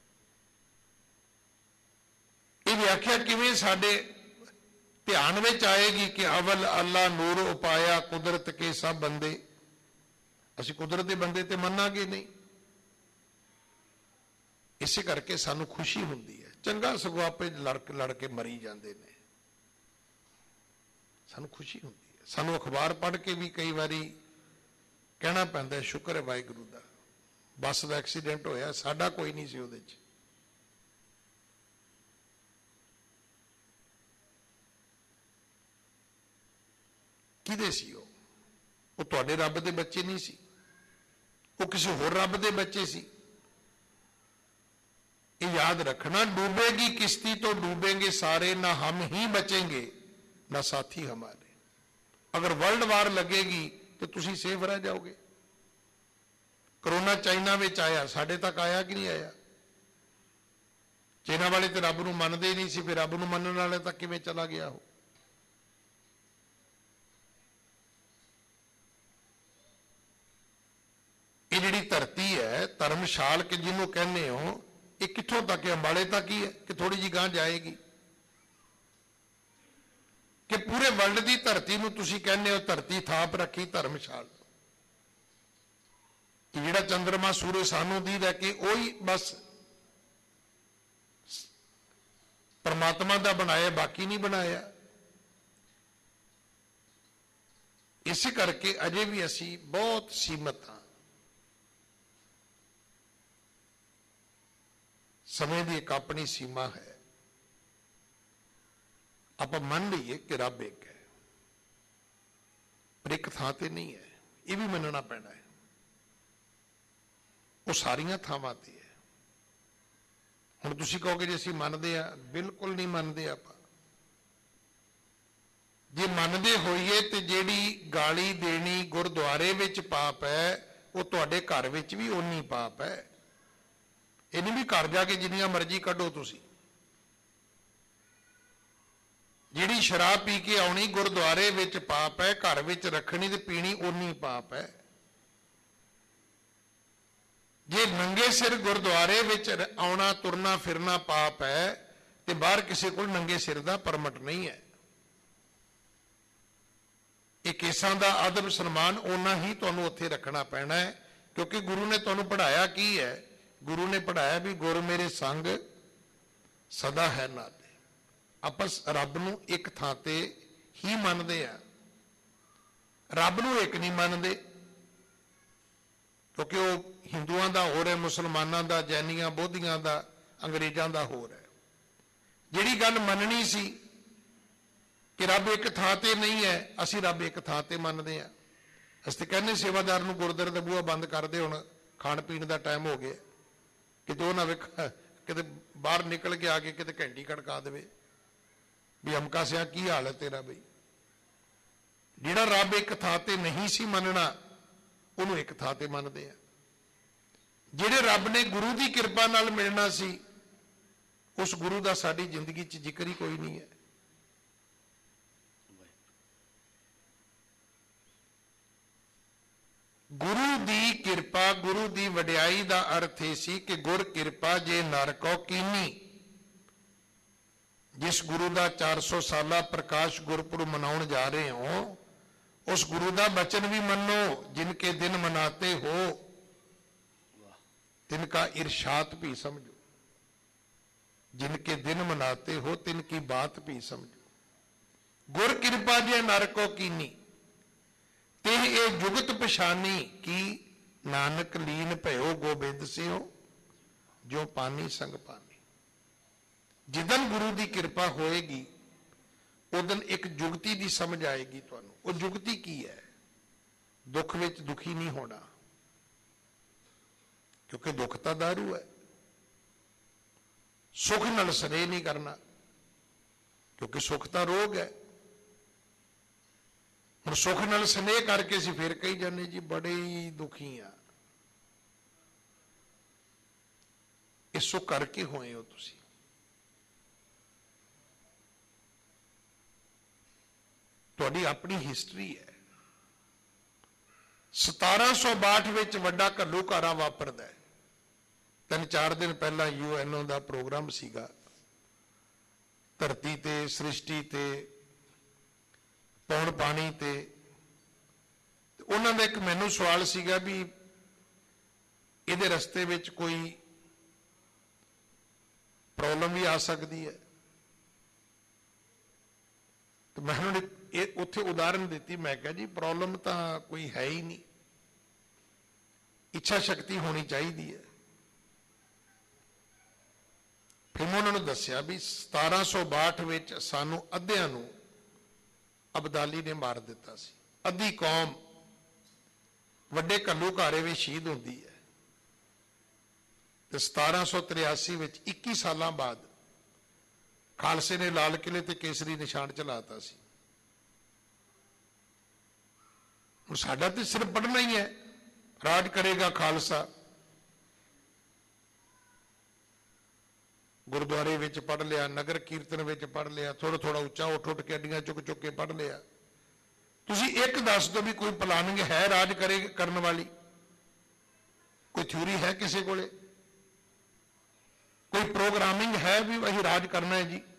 ਇਹ ਵਿਆਖਿਆ ਕਿਵੇਂ ਸਾਡੇ ਧਿਆਨ ਵਿੱਚ ਆਏਗੀ ਕਿ ਅਵਲ ਅੱਲਾ ਨੂਰ ਉਪਾਇਆ ਕੁਦਰਤ ਕੇ ਸਭ ਬੰਦੇ। ਅਸੀਂ ਕੁਦਰਤ ਦੇ ਬੰਦੇ ਤੇ ਮੰਨਾਂਗੇ ਨਹੀਂ। ਇਸੇ ਕਰਕੇ ਸਾਨੂੰ ਖੁਸ਼ੀ ਹੁੰਦੀ ਹੈ। ਚੰਗਾ ਸਗੋਂ ਆਪੇ ਲੜ ਕੇ ਮਰੀ ਜਾਂਦੇ ਨੇ, ਸਾਨੂੰ ਖੁਸ਼ੀ ਹੁੰਦੀ ਹੈ। ਸਾਨੂੰ ਅਖਬਾਰ ਪੜ੍ਹ ਕੇ ਵੀ ਕਈ ਵਾਰੀ ਕਹਿਣਾ ਪੈਂਦਾ ਸ਼ੁਕਰ ਹੈ ਵਾਹਿਗੁਰੂ ਦਾ, ਬੱਸ ਦਾ ਐਕਸੀਡੈਂਟ ਹੋਇਆ, ਸਾਡਾ ਕੋਈ ਨਹੀਂ ਸੀ ਉਹਦੇ 'ਚ। ਕਿਹਦੇ ਸੀ ਉਹ ਤੁਹਾਡੇ ਰੱਬ ਦੇ ਬੱਚੇ ਨਹੀਂ ਸੀ, ਉਹ ਕਿਸੇ ਹੋਰ ਰੱਬ ਦੇ ਬੱਚੇ ਸੀ। ਇਹ ਯਾਦ ਰੱਖਣਾ, डूबेगी किश्ती तो डूबेंगे सारे, ना हम ही बचेंगे ना साथी हमारे। अगर वर्ल्ड वार लगेगी तो तुसी सेफ रह जाओगे। कोरोना चाइना में आया, साडे तक आया कि नहीं आया? चाइना वाले तो रब नूं मनदे नहीं सी, फिर रब नूं मनण वाले तक किवें चला गया हो? ये जिहड़ी धरती है धर्मशाल के जिन्हों कहने हो, ये कित्थों तक है? अंबाले तक ही है कि थोड़ी जी गांह जाएगी? कि पूरे वर्ल्ड की धरती नूं तुसीं कहने हो धरती थाप रखी धर्मशाल, कि जिहड़ा चंद्रमा सूरज सानूं दीदा कि वही बस परमात्मा दा बनाया, बाकी नहीं बनाया। इस करके अजे भी असी बहुत सीमित हाँ। समय की एक अपनी सीमा है। आप मान लीए कि रब एक है, पर एक थां ते नहीं है, ये भी मनना पैना है। वो सारियां थावां ते है। हुण तुसीं कहोगे जी असीं मनदे आ, बिल्कुल नहीं मनदे। आप जे मनदे होइए ते जिहड़ी गाली देनी गुरुद्वारे विच पाप है, वो तुहाडे घर विच भी उन्नी पाप है। इन्हें भी घर जाके जिन्नियां मर्जी कढो तुसीं। जिहड़ी शराब पी के आउणी गुरुद्वारे विच पाप है, घर विच रखनी ते पीनी उन्नी पाप है। जे नंगे सिर गुरुद्वारे विच आउणा तुरना फिरना पाप है, ते बाहर किसी कोल नंगे सिर दा परमट नहीं है। ये केसां दा अदब सन्मान उन्ना ही तुहानूं उत्थे रखना पैना है, क्योंकि गुरु ने तुहानूं पढ़ाया की है? गुरु ने पढ़ाया भी गुर मेरे संग सदा है नाते। आपस रब नूं एक थां ते ही मनदे आ, रब नूं एक नहीं मनदे, क्योंकि वो हिंदुआं दा होर है, मुसलमानां दा, जैनियां बोधियां दा, अंग्रेजां दा होर है। जिहड़ी गल मननी सी कि रब एक थां ते नहीं है, असीं रब एक थां ते मनदे आ। असीं कहने सेवादार नूं गुरद्वारे दा बूहा बंद कर दे, हुण खाण पीण दा टाइम हो गया, किते वो ना वेख किते बाहर निकल के आके किते घंटी खड़का देवे भी अमका सिया की हाल है तेरा। बई जिहड़ा रब एक थां ते नहीं सी मनना, उहनूं एक थां ते मनदे आ। जिहड़े रब ने गुरु की किरपा नाल मिलना सी, उस गुरु का साडी जिंदगी च जिक्र ही कोई नहीं है। गुरु दी किरपा, गुरु दी वडियाई दा अर्थ ये सी कि गुर किरपा जे नर को कीनी। जिस गुरु दा 400 साला प्रकाश गुरपुरब मनाउण जा रहे हो, उस गुरु दा वचन भी मनो। जिनके दिन मनाते हो तिनका इरशाद भी समझो, जिनके दिन मनाते हो तिनकी बात भी समझो। गुर किरपा जे नर को कीनी, तेह ये जुगत पछानी की नानक लीन भयो गोबिंद सिंह जो पानी संग पानी। जिदन गुरु की किरपा होएगी उदन एक जुगती की समझ आएगी तुहानूं। वो जुगती की है? दुख विच दुखी नहीं होना, क्योंकि दुख तो दारू है। सुख नाल स्नेह नहीं करना, क्योंकि सुख तो रोग है। हुण सुख नाल स्नेह करके असीं फिर कही जाने जी बड़े ही दुखी आ। ये सुख करके होए हो तुसीं। तुहाडी अपनी हिस्टरी है। 1762 विच वड्डा घल्लूघारा वापरदा है। 3-4 दिन पहला UNO का प्रोग्राम सीगा, धरती ते सृष्टि ते पौण पानी ते। उन्होंने ਉਹਨਾਂ ਦਾ ਇੱਕ ਮੈਨੂੰ ਸਵਾਲ ਸੀਗਾ ਵੀ ਇਹਦੇ ਰਸਤੇ ਵਿੱਚ ਕੋਈ ਪ੍ਰੋਬਲਮ ਵੀ ਆ ਸਕਦੀ ਹੈ, ਤੇ ਮੈਂ ਉਹਨਾਂ ਨੇ ਇਹ ਉੱਥੇ ਉਦਾਹਰਨ ਦਿੱਤੀ। ਮੈਂ ਕਿਹਾ ਜੀ ਪ੍ਰੋਬਲਮ ਤਾਂ ਕੋਈ ਹੈ ਹੀ ਨਹੀਂ, ਇੱਛਾ ਸ਼ਕਤੀ ਹੋਣੀ ਚਾਹੀਦੀ ਹੈ। ਫਿਰ ਮੈਂ ਉਹਨਾਂ ਨੂੰ ਦੱਸਿਆ ਵੀ 1762 ਵਿੱਚ ਸਾਨੂੰ ਅੱਧਿਆਂ ਨੂੰ ਅਬਦਾਲੀ ਨੇ ਮਾਰ ਦਿੱਤਾ ਸੀ, ਅੱਧੀ ਕੌਮ ਵੱਡੇ ਘੱਲੂਘਾਰੇ ਵਿੱਚ ਸ਼ਹੀਦ ਹੁੰਦੀ ਹੈ, ਤੇ 1783 ਵਿੱਚ 21 ਸਾਲਾਂ ਬਾਅਦ ਖਾਲਸੇ ਨੇ ਲਾਲ ਕਿਲੇ ਤੇ ਕੇਸਰੀ ਨਿਸ਼ਾਨ ਚਲਾਤਾ ਸੀ। ਹੁਣ ਸਾਡਾ ਤੇ ਸਿਰਫ ਪੜ੍ਹਨਾ ਹੀ ਹੈ, ਰਾਜ ਕਰੇਗਾ ਖਾਲਸਾ। ਗੁਰਦੁਆਰੇ ਵਿੱਚ ਪੜ੍ਹ ਲਿਆ, ਨਗਰ ਕੀਰਤਨ ਵਿੱਚ ਪੜ੍ਹ ਲਿਆ, ਥੋੜਾ ਥੋੜਾ ਉੱਚਾ ਉੱਠ ਉੱਠ ਕੇ ਅੱਡੀਆਂ ਚੁੱਕ ਚੁੱਕ ਕੇ ਪੜ੍ਹ ਲਿਆ। ਤੁਸੀਂ ਇੱਕ ਦੱਸ ਦਿਓ ਵੀ ਕੋਈ ਪਲਾਨਿੰਗ ਹੈ ਰਾਜ ਕਰਨ ਵਾਲੀ? ਕੋਈ ਥਿਊਰੀ ਹੈ ਕਿਸੇ ਕੋਲੇ? ਕੋਈ ਪ੍ਰੋਗਰਾਮਿੰਗ ਹੈ ਵੀ ਅਸੀਂ ਰਾਜ ਕਰਨਾ ਹੈ ਜੀ?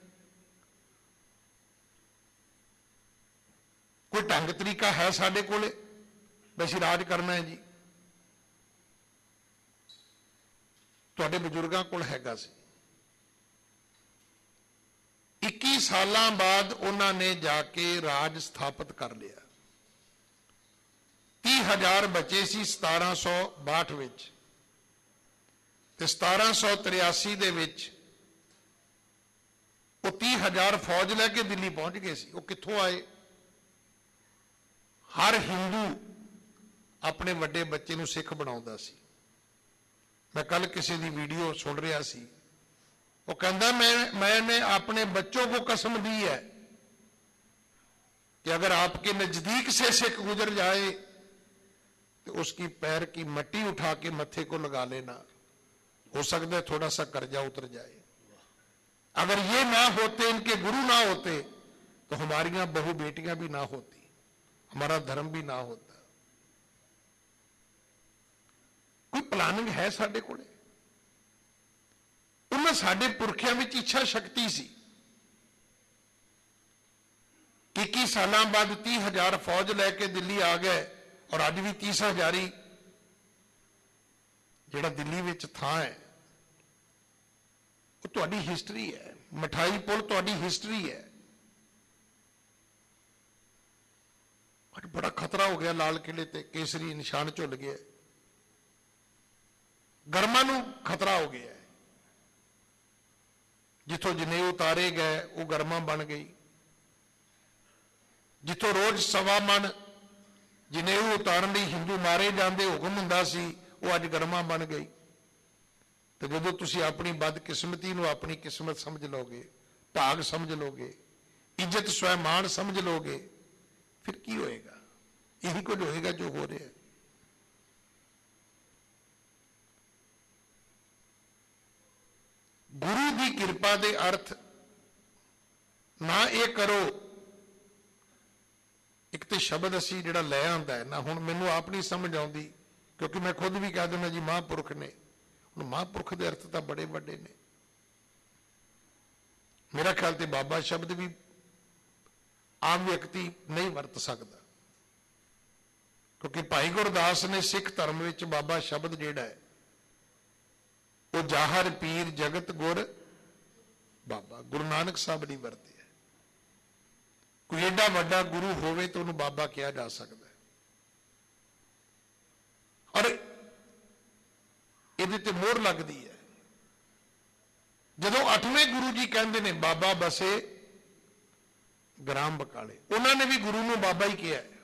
ਕੋਈ ਢੰਗ ਤਰੀਕਾ ਹੈ ਸਾਡੇ ਕੋਲੇ ਵੀ ਅਸੀਂ ਰਾਜ ਕਰਨਾ ਹੈ ਜੀ? ਤੁਹਾਡੇ ਬਜ਼ੁਰਗਾਂ ਕੋਲ ਹੈਗਾ ਸੀ। 21 ਸਾਲਾਂ ਬਾਅਦ ਉਹਨਾਂ ਨੇ ਜਾ ਕੇ ਰਾਜ ਸਥਾਪਿਤ ਕਰ ਲਿਆ। 30,000 ਬੱਚੇ ਸੀ 1762 ਵਿੱਚ, ਤੇ 1783 ਦੇ ਵਿੱਚ ਉਹ 30,000 ਫੌਜ ਲੈ ਕੇ ਦਿੱਲੀ ਪਹੁੰਚ ਗਏ ਸੀ। ਉਹ ਕਿੱਥੋਂ ਆਏ? ਹਰ ਹਿੰਦੂ ਆਪਣੇ ਵੱਡੇ ਬੱਚੇ ਨੂੰ ਸਿੱਖ ਬਣਾਉਂਦਾ ਸੀ। ਮੈਂ ਕੱਲ ਕਿਸੇ ਦੀ ਵੀਡੀਓ ਸੁਣ ਰਿਹਾ ਸੀ, वो कहता मैंने अपने बच्चों को कसम दी है कि अगर आपके नजदीक से सिख गुजर जाए तो उसकी पैर की मट्टी उठा के मत्थे को लगा लेना, हो सकता है थोड़ा सा कर्जा उतर जाए। अगर ये ना होते, इनके गुरु ना होते, तो हमारियां बहु बेटियां भी ना होती, हमारा धर्म भी ना होता। कोई प्लानिंग है साडे कोले? ਉਹਨਾਂ ਸਾਡੇ ਪੁਰਖਿਆਂ ਵਿੱਚ ਇੱਛਾ ਸ਼ਕਤੀ ਸੀ। 21 ਸਾਲਾਂ ਬਾਅਦ 30,000 ਫੌਜ ਲੈ ਕੇ ਦਿੱਲੀ ਆ ਗਏ, ਔਰ ਅੱਜ ਵੀ 30,000 ਹੀ ਜਿਹੜਾ ਦਿੱਲੀ ਵਿੱਚ ਥਾਂ ਹੈ ਉਹ ਤੁਹਾਡੀ ਹਿਸਟਰੀ ਹੈ। ਮਠਾਈ ਪੁਲ ਤੁਹਾਡੀ ਹਿਸਟਰੀ ਹੈ। ਅੱਜ ਬੜਾ ਖਤਰਾ ਹੋ ਗਿਆ, ਲਾਲ ਕਿਲੇ ਤੇ ਕੇਸਰੀ ਨਿਸ਼ਾਨ ਝੁੱਲ ਗਿਆ, ਗਰਮਾਂ ਨੂੰ ਖਤਰਾ ਹੋ ਗਿਆ। जिथों जनेऊ उतारे गए वो गरमा बन गई, जिथों रोज 1.25 मन जनेऊ उतारन लई हिंदू मारे जाते हुक्म हुंदा सी, वो अज गरमा बन गई। तो जदों तुसीं अपनी बदकिस्मती नूं अपनी किस्मत समझ लोगे, भाग समझ लोगे, इज्जत स्वैमान समझ लोगे, फिर की होएगा? यही कुछ होएगा जो हो रहा है। गुरु की किरपा के अर्थ ना ये करो, एक तो शब्द असी जिहड़ा लै आंदा है ना, हुण मैनूं आप नहीं समझ आउंदी, क्योंकि मैं खुद भी कह दिंदा जी महापुरख ने। हुण महापुरख के अर्थ तो बड़े बड़े ने। मेरा ख्याल तो बाबा शब्द भी आम व्यक्ति नहीं वरत सकता, क्योंकि भाई गुरदास ने सिख धर्म विच बाबा शब्द जिहड़ा है वो जाहर पीर जगत गुर बाबा, गुरु नानक साहब नहीं वरते। कोई एडा वड्डा गुरु होवे तो उन्हें बाबा कहा जा सकता है। और ये मोहर लगती है जदों 8वें गुरु जी कहते हैं बाबा बसे ग्राम बकाले, उन्होंने भी गुरु नूं बाबा ही कहा है।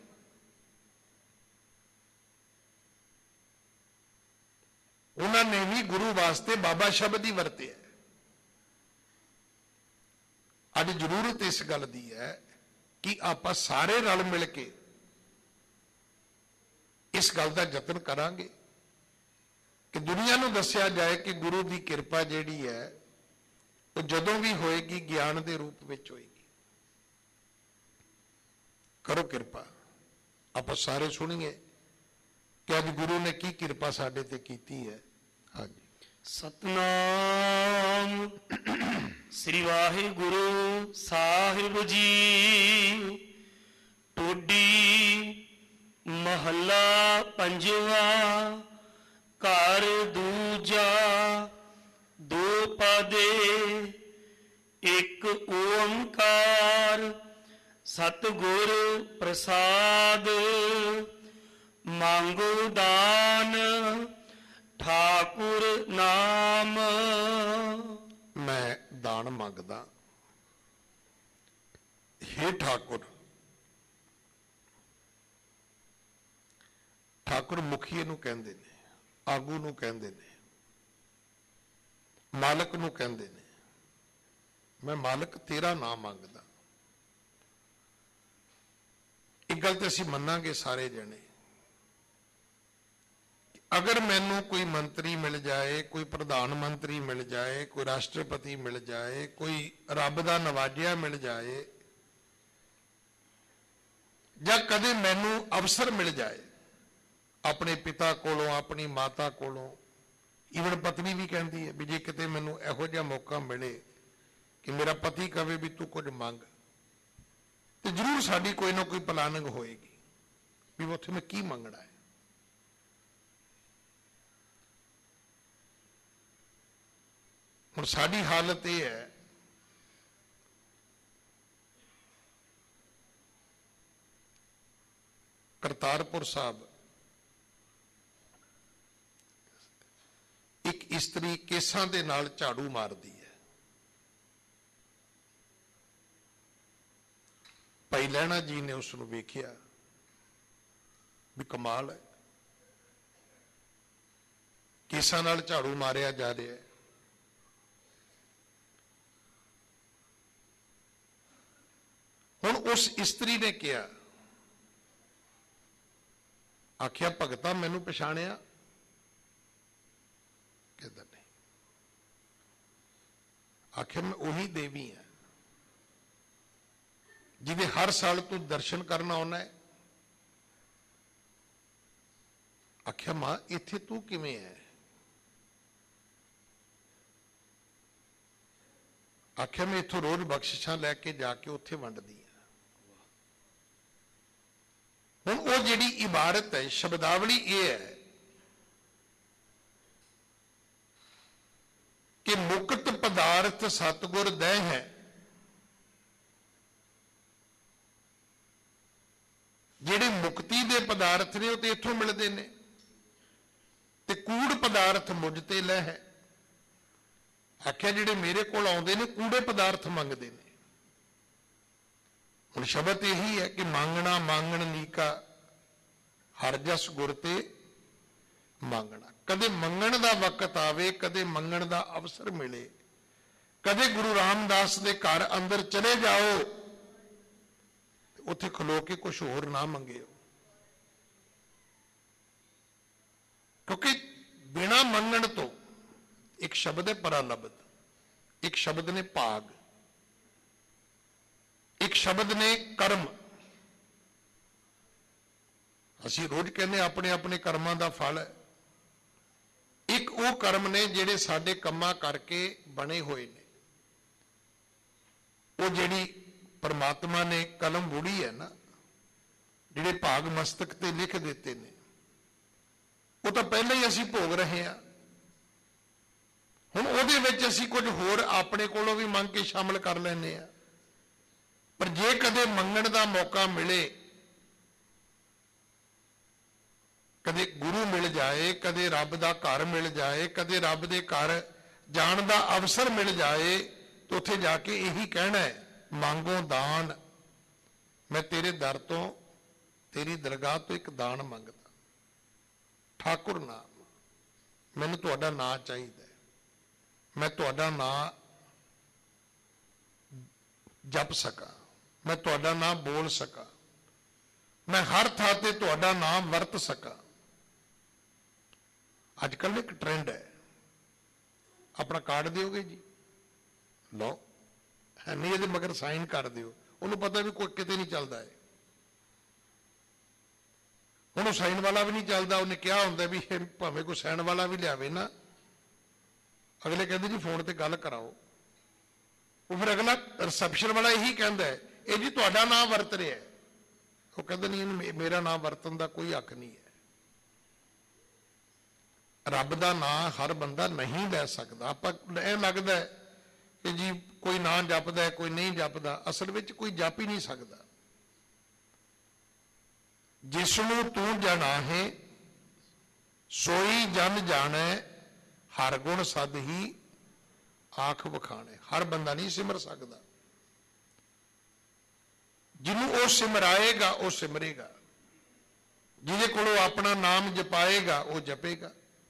उन्होंने भी गुरु वास्ते बाबा शब्द ही वरते है। अज जरूरत इस गल की है कि आप सारे रल मिल के इस गल का जतन करांगे कि दुनिया नूं दस्या जाए कि गुरु की किरपा जिहड़ी है वो जदों भी होएगी ज्ञान के रूप में होएगी। करो किरपा। आप सारे सुनिए कि अज गुरु ने की किरपा साडे ते कीती है। हाँ जी। सतनाम श्री वाहिगुरु साहिब जी। टोडी महा ਮਹੱਲਾ ਪੰਜਵਾਂ। ਘਰ ਦੂਜਾ ਦੋ ਪਦੇ, ਇੱਕ ਓੰਕਾਰ ਸਤਿਗੁਰ ਪ੍ਰਸਾਦ। ਮੰਗੋ ਦਾਨ ਠਾਕੁਰ ਨਾਮ। ਮੈਂ ਦਾਨ ਮੰਗਦਾ। ਹੇ ਠਾਕੁਰ, ਠਾਕੁਰ ਮੁਖੀਏ ਨੂੰ ਕਹਿੰਦੇ ਨੇ, ਆਗੂ ਨੂੰ ਕਹਿੰਦੇ ਨੇ, ਮਾਲਕ ਨੂੰ ਕਹਿੰਦੇ ਨੇ। ਮੈਂ ਮਾਲਕ ਤੇਰਾ ਨਾਮ ਮੰਗਦਾ। ਇੱਕ ਗੱਲ ਤੇ ਅਸੀਂ ਮੰਨਾਂਗੇ ਸਾਰੇ ਜਣੇ, ਅਗਰ ਮੈਨੂੰ ਕੋਈ ਮੰਤਰੀ ਮਿਲ ਜਾਏ, ਕੋਈ ਪ੍ਰਧਾਨ ਮੰਤਰੀ ਮਿਲ ਜਾਏ, ਕੋਈ ਰਾਸ਼ਟਰਪਤੀ ਮਿਲ ਜਾਏ, ਕੋਈ ਰੱਬ ਦਾ ਨਵਾਜਿਆ ਮਿਲ ਜਾਏ, ਜਾਂ ਕਦੇ ਮੈਨੂੰ ਅਵਸਰ ਮਿਲ ਜਾਏ ਆਪਣੇ ਪਿਤਾ ਕੋਲੋਂ, ਆਪਣੀ ਮਾਤਾ ਕੋਲੋਂ, ਈਵਨ ਪਤਨੀ ਵੀ ਕਹਿੰਦੀ ਹੈ ਵੀ ਜੇ ਕਿਤੇ ਮੈਨੂੰ ਇਹੋ ਜਿਹਾ ਮੌਕਾ ਮਿਲੇ ਕਿ ਮੇਰਾ ਪਤੀ ਕਵੇ ਵੀ ਤੂੰ ਕੁਝ ਮੰਗ, ਤੇ ਜ਼ਰੂਰ ਸਾਡੀ ਕੋਈ ਨਾ ਕੋਈ ਪਲਾਨਿੰਗ ਹੋਏਗੀ ਵੀ ਉੱਥੇ ਮੈਂ ਕੀ ਮੰਗਣਾ ਹੈ। ਹੁਣ ਸਾਡੀ ਹਾਲਤ ਇਹ ਹੈ ਕਰਤਾਰਪੁਰ ਸਾਹਿਬ ਇੱਕ ਇਸਤਰੀ ਕੇਸਾਂ ਦੇ ਨਾਲ ਝਾੜੂ ਮਾਰਦੀ ਹੈ। ਭਾਈ ਲਹਿਣਾ ਜੀ ਨੇ ਉਸ ਨੂੰ ਵੇਖਿਆ ਵੀ ਕਮਾਲ ਹੈ, ਕੇਸਾਂ ਨਾਲ ਝਾੜੂ ਮਾਰਿਆ ਜਾ ਰਿਹਾ ਹੈ। ਹੁਣ ਉਸ ਇਸਤਰੀ ਨੇ ਕਿਹਾ, ਆਖਿਆ ਭਗਤਾ ਮੈਨੂੰ ਪਛਾਣਿਆ? ਕਹਿੰਦਾ ਨਹੀਂ। ਆਖਿਆ ਮੈਂ ਉਹੀ ਦੇਵੀ ਹਾਂ ਜਿਹਦੇ ਹਰ ਸਾਲ ਤੂੰ ਦਰਸ਼ਨ ਕਰਨ ਆਉਣਾ ਹੈ। ਆਖਿਆ ਮਾਂ ਇੱਥੇ ਤੂੰ ਕਿਵੇਂ ਹੈ? ਆਖਿਆ ਮੈਂ ਇੱਥੋਂ ਰੋਜ਼ ਬਖਸ਼ਿਸ਼ਾਂ ਲੈ ਕੇ ਜਾ ਕੇ ਉੱਥੇ ਵੰਡਦੀ ਹਾਂ। ਹੁਣ ਉਹ ਜਿਹੜੀ ਇਬਾਰਤ ਹੈ, ਸ਼ਬਦਾਵਲੀ ਇਹ ਹੈ ਕਿ ਮੁਕਤ ਪਦਾਰਥ ਸਤਿਗੁਰ ਦਹਿ ਹੈ। ਜਿਹੜੇ ਮੁਕਤੀ ਦੇ ਪਦਾਰਥ ਨੇ ਉਹ ਤੇ ਇੱਥੋਂ ਮਿਲਦੇ ਨੇ, ਤੇ ਕੂੜ ਪਦਾਰਥ ਮੁਝ ਤੇ ਲੈ ਹੈ। ਆਖਿਆ ਜਿਹੜੇ ਮੇਰੇ ਕੋਲ ਆਉਂਦੇ ਨੇ ਕੂੜੇ ਪਦਾਰਥ ਮੰਗਦੇ ਨੇ। ਹੁਣ ਸ਼ਬਦ ਇਹੀ ਹੈ ਕਿ ਮੰਗਣਾ ਮੰਗਣ ਨੀਕਾ ਹਰ ਜਸ ਗੁਰ ਤੇ ਮੰਗਣਾ। ਕਦੇ ਮੰਗਣ ਦਾ ਵਕਤ ਆਵੇ, ਕਦੇ ਮੰਗਣ ਦਾ ਅਵਸਰ ਮਿਲੇ, ਕਦੇ ਗੁਰੂ ਰਾਮਦਾਸ ਦੇ ਘਰ ਅੰਦਰ ਚਲੇ ਜਾਓ, ਉੱਥੇ ਖਲੋ ਕੇ ਕੁਝ ਹੋਰ ਨਾ ਮੰਗਿਓ, ਕਿਉਂਕਿ ਬਿਨਾ ਮੰਗਣ ਤੋਂ ਇੱਕ ਸ਼ਬਦ ਹੈ ਪਰਾਲਬਧ, ਇੱਕ ਸ਼ਬਦ ਨੇ ਭਾਗ, ਇੱਕ ਸ਼ਬਦ ਨੇ ਕਰਮ। ਅਸੀਂ ਰੋਜ਼ ਕਹਿੰਦੇ ਆਪਣੇ ਆਪਣੇ ਕਰਮਾਂ ਦਾ ਫਲ ਹੈ। ਇੱਕ ਉਹ ਕਰਮ ਨੇ ਜਿਹੜੇ ਸਾਡੇ ਕੰਮਾਂ ਕਰਕੇ ਬਣੇ ਹੋਏ ਨੇ। ਉਹ ਜਿਹੜੀ ਪਰਮਾਤਮਾ ਨੇ ਕਲਮ ਬੁੜੀ ਹੈ ਨਾ, ਜਿਹੜੇ ਭਾਗ ਮਸਤਕ ਤੇ ਲਿਖ ਦਿੱਤੇ ਨੇ, ਉਹ ਤਾਂ ਪਹਿਲਾਂ ਹੀ ਅਸੀਂ ਭੋਗ ਰਹੇ ਹਾਂ। ਹੁਣ ਉਹਦੇ ਵਿੱਚ ਅਸੀਂ ਕੁਝ ਹੋਰ ਆਪਣੇ ਕੋਲੋਂ ਵੀ ਮੰਗ ਕੇ ਸ਼ਾਮਲ ਕਰ ਲੈਂਦੇ ਹਾਂ। ਪਰ ਜੇ ਕਦੇ ਮੰਗਣ ਦਾ ਮੌਕਾ ਮਿਲੇ, ਕਦੇ ਗੁਰੂ ਮਿਲ ਜਾਏ, ਕਦੇ ਰੱਬ ਦਾ ਘਰ ਮਿਲ ਜਾਏ, ਕਦੇ ਰੱਬ ਦੇ ਘਰ ਜਾਣ ਦਾ ਅਵਸਰ ਮਿਲ ਜਾਏ, ਤਾਂ ਉੱਥੇ ਜਾ ਕੇ ਇਹੀ ਕਹਿਣਾ ਹੈ, ਮੰਗੋ ਦਾਨ। ਮੈਂ ਤੇਰੇ ਦਰ ਤੋਂ, ਤੇਰੀ ਦਰਗਾਹ ਤੋਂ ਇੱਕ ਦਾਨ ਮੰਗਦਾ, ਠਾਕੁਰ ਨਾਮ। ਮੈਨੂੰ ਤੁਹਾਡਾ ਨਾਂ ਚਾਹੀਦਾ, ਮੈਂ ਤੁਹਾਡਾ ਨਾਂ ਜਪ ਸਕਾਂ, ਮੈਂ ਤੁਹਾਡਾ ਨਾਮ ਬੋਲ ਸਕਾਂ, ਮੈਂ ਹਰ ਥਾਂ ਤੇ ਤੁਹਾਡਾ ਨਾਮ ਵਰਤ ਸਕਾਂ। ਅੱਜ ਕੱਲ੍ਹ ਇੱਕ ਟ੍ਰੈਂਡ ਹੈ, ਆਪਣਾ ਕਾਰਡ ਦਿਓਗੇ ਜੀ, ਲਓ, ਹੈ ਨਹੀਂ ਇਹਦੇ ਮਗਰ ਸਾਈਨ ਕਰ ਦਿਓ। ਉਹਨੂੰ ਪਤਾ ਵੀ ਕੋਈ ਕਿਤੇ ਨਹੀਂ ਚੱਲਦਾ ਹੈ। ਹੁਣ ਉਹ ਸਾਈਨ ਵਾਲਾ ਵੀ ਨਹੀਂ ਚੱਲਦਾ। ਉਹਨੇ ਕਿਹਾ ਹੁੰਦਾ ਵੀ ਭਾਵੇਂ ਕੋਈ ਸਾਈਨ ਵਾਲਾ ਵੀ ਲਿਆਵੇ ਨਾ, ਅਗਲੇ ਕਹਿੰਦੇ ਜੀ ਫੋਨ ਤੇ ਗੱਲ ਕਰਾਓ। ਉਹ ਫਿਰ ਅਗਲਾ ਰਿਸੈਪਸ਼ਨ ਵਾਲਾ ਇਹੀ ਕਹਿੰਦਾ ਹੈ, ਇਹ ਜੀ ਤੁਹਾਡਾ ਨਾਮ ਵਰਤ ਰਿਹਾ ਹੈ, ਉਹ ਕਹਿੰਦੇ ਨਹੀਂ, ਇਹਨੂੰ ਮੇਰਾ ਨਾਮ ਵਰਤਣ ਦਾ ਕੋਈ ਹੱਕ ਨਹੀਂ ਹੈ। ਰੱਬ ਦਾ ਨਾਮ ਹਰ ਬੰਦਾ ਨਹੀਂ ਲੈ ਸਕਦਾ। ਆਪਾਂ ਇਹ ਲੱਗਦਾ ਹੈ ਕਿ ਜੀ ਕੋਈ ਨਾਂ ਜਪਦਾ ਕੋਈ ਨਹੀਂ ਜਪਦਾ, ਅਸਲ ਵਿੱਚ ਕੋਈ ਜਪ ਹੀ ਨਹੀਂ ਸਕਦਾ। ਜਿਸ ਨੂੰ ਤੂੰ ਜਾਣਾਹੇ ਸੋਈ ਜਨ ਜਾਣੈ, ਹਰ ਗੁਣ ਸਦ ਹੀ ਆਖ ਵਖਾਣੇ। ਹਰ ਬੰਦਾ ਨਹੀਂ ਸਿਮਰ ਸਕਦਾ। ਜਿਹਨੂੰ ਉਹ ਸਿਮਰਾਏਗਾ ਉਹ ਸਿਮਰੇਗਾ, ਜਿਹਦੇ ਕੋਲੋਂ ਆਪਣਾ ਨਾਮ ਜਪਾਏਗਾ ਉਹ ਜਪੇਗਾ।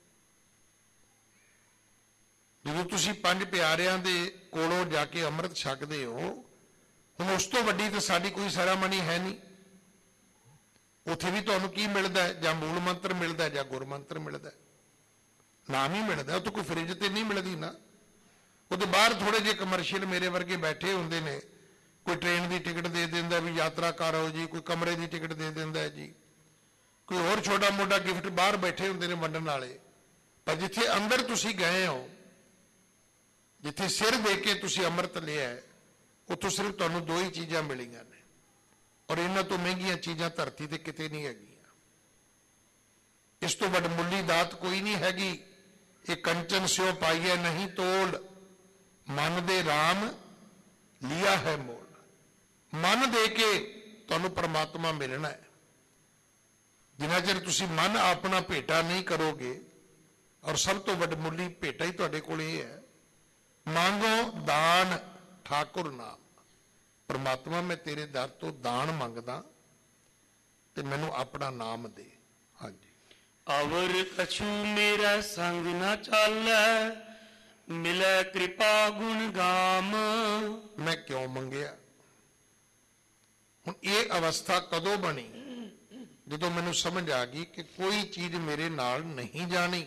ਜਦੋਂ ਤੁਸੀਂ ਪੰਜ ਪਿਆਰਿਆਂ ਦੇ ਕੋਲੋਂ ਜਾ ਕੇ ਅੰਮ੍ਰਿਤ ਛਕਦੇ ਹੋ, ਹੁਣ ਉਸ ਤੋਂ ਵੱਡੀ ਤਾਂ ਸਾਡੀ ਕੋਈ ਸੈਰਾਮਨੀ ਹੈ ਨਹੀਂ। ਉੱਥੇ ਵੀ ਤੁਹਾਨੂੰ ਕੀ ਮਿਲਦਾ ਹੈ? ਜਾਂ ਮੂਲ ਮੰਤਰ ਮਿਲਦਾ ਜਾਂ ਗੁਰ ਮੰਤਰ ਮਿਲਦਾ, ਨਾਮ ਹੀ ਮਿਲਦਾ। ਉਹ ਤਾਂ ਕੋਈ ਫਰਿੱਜ ਤੇ ਨਹੀਂ ਮਿਲਦੀ ਨਾ। ਉਹਦੇ ਬਾਹਰ ਥੋੜੇ ਜਿਹੇ ਕਮਰਸ਼ੀਅਲ ਮੇਰੇ ਵਰਗੇ ਬੈਠੇ ਹੁੰਦੇ ਨੇ, ਕੋਈ ਟ੍ਰੇਨ ਦੀ ਟਿਕਟ ਦੇ ਦਿੰਦਾ ਵੀ ਯਾਤਰਾ ਕਰੋ ਜੀ, ਕੋਈ ਕਮਰੇ ਦੀ ਟਿਕਟ ਦੇ ਦਿੰਦਾ ਜੀ, ਕੋਈ ਹੋਰ ਛੋਟਾ ਮੋਟਾ ਗਿਫਟ ਬਾਹਰ ਬੈਠੇ ਹੁੰਦੇ ਨੇ ਵੰਡਣ ਵਾਲੇ। ਪਰ ਜਿੱਥੇ ਅੰਦਰ ਤੁਸੀਂ ਗਏ ਹੋ, ਜਿੱਥੇ ਸਿਰ ਦੇ ਕੇ ਤੁਸੀਂ ਅੰਮ੍ਰਿਤ ਲਿਆ, ਉੱਥੋਂ ਸਿਰਫ ਤੁਹਾਨੂੰ ਦੋ ਹੀ ਚੀਜ਼ਾਂ ਮਿਲੀਆਂ ਨੇ, ਔਰ ਇਹਨਾਂ ਤੋਂ ਮਹਿੰਗੀਆਂ ਚੀਜ਼ਾਂ ਧਰਤੀ ਤੇ ਕਿਤੇ ਨਹੀਂ ਹੈਗੀਆਂ। ਇਸ ਤੋਂ ਵੱਡ ਮੁੱਲੀ ਦਾਤ ਕੋਈ ਨਹੀਂ ਹੈਗੀ। ਇਹ ਕੰਚਨ ਸਿਓ ਪਾਈਐ ਨਹੀਂ ਤੋਲ, ਮਨ ਦੇ ਰਾਮ ਲਿਆ ਹੈ ਮੋਲ। ਮਨ ਦੇ ਕੇ ਤੁਹਾਨੂੰ ਪਰਮਾਤਮਾ ਮਿਲਣਾ ਹੈ। ਜਿੰਨਾ ਚਿਰ ਤੁਸੀਂ ਮਨ ਆਪਣਾ ਭੇਟਾ ਨਹੀਂ ਕਰੋਗੇ, ਔਰ ਸਭ ਤੋਂ ਵੱਡ ਮੁੱਲੀ ਭੇਟਾ ਹੀ ਤੁਹਾਡੇ ਕੋਲ ਇਹ ਹੈ, ਮੰਗੋ ਦਾਨ ਠਾਕੁਰ ਨਾਮ। ਪਰਮਾਤਮਾ ਮੈਂ ਤੇਰੇ ਦਰ ਤੋਂ ਦਾਨ ਮੰਗਦਾ ਤੇ ਮੈਨੂੰ ਆਪਣਾ ਨਾਮ ਦੇ। ਹਾਂਜੀ। ਅਵਰ ਕਛੂ ਮੇਰਾ ਸੰਗ ਨਾ ਚਾਲੈ, ਮਿਲੈ ਕਿਰਪਾ ਗੁਣ ਗਾਮ। ਮੈਂ ਕਿਉਂ ਮੰਗਿਆ? ਹੁਣ ਇਹ ਅਵਸਥਾ ਕਦੋਂ ਬਣੀ? ਜਦੋਂ ਮੈਨੂੰ ਸਮਝ ਆ ਗਈ ਕਿ ਕੋਈ ਚੀਜ਼ ਮੇਰੇ ਨਾਲ ਨਹੀਂ ਜਾਣੀ।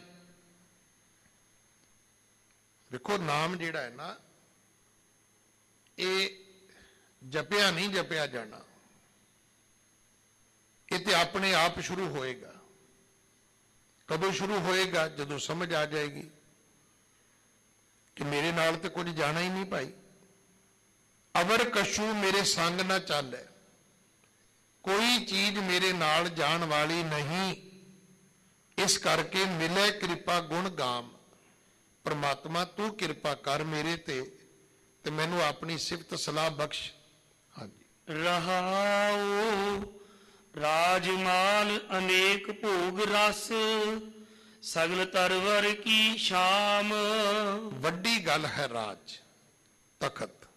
ਵੇਖੋ, ਨਾਮ ਜਿਹੜਾ ਹੈ ਨਾ, ਇਹ ਜਪਿਆ ਨਹੀਂ ਜਪਿਆ ਜਾਣਾ, ਇਹ ਤੇ ਆਪਣੇ ਆਪ ਸ਼ੁਰੂ ਹੋਏਗਾ। ਕਦੋਂ ਸ਼ੁਰੂ ਹੋਏਗਾ? ਜਦੋਂ ਸਮਝ ਆ ਜਾਏਗੀ ਕਿ ਮੇਰੇ ਨਾਲ ਤੇ ਕੁਝ ਜਾਣਾ ਹੀ ਨਹੀਂ ਭਾਈ। ਅਵਰ ਕਛੂ ਮੇਰੇ ਸੰਗ ਨਾ ਚਾਲੈ, ਕੋਈ ਚੀਜ਼ ਮੇਰੇ ਨਾਲ ਜਾਣ ਵਾਲੀ ਨਹੀਂ। ਇਸ ਕਰਕੇ ਮਿਲੇ ਕਿਰਪਾ ਗੁਣ ਗਾਮ। ਪਰਮਾਤਮਾ ਤੂੰ ਕਿਰਪਾ ਕਰ ਮੇਰੇ ਤੇ ਮੈਨੂੰ ਆਪਣੀ ਸਿਫਤ ਸਲਾਹ ਬਖਸ਼। ਹਾਂਜੀ। ਰਹਾਉ ਰਾਜਮਾਲ ਅਨੇਕ ਭੋਗ ਰਸ, ਸਗਲ ਤਰਵਰ ਕੀ ਸ਼ਾਮ। ਵੱਡੀ ਗੱਲ ਹੈ ਰਾਜ, ਤਖਤ।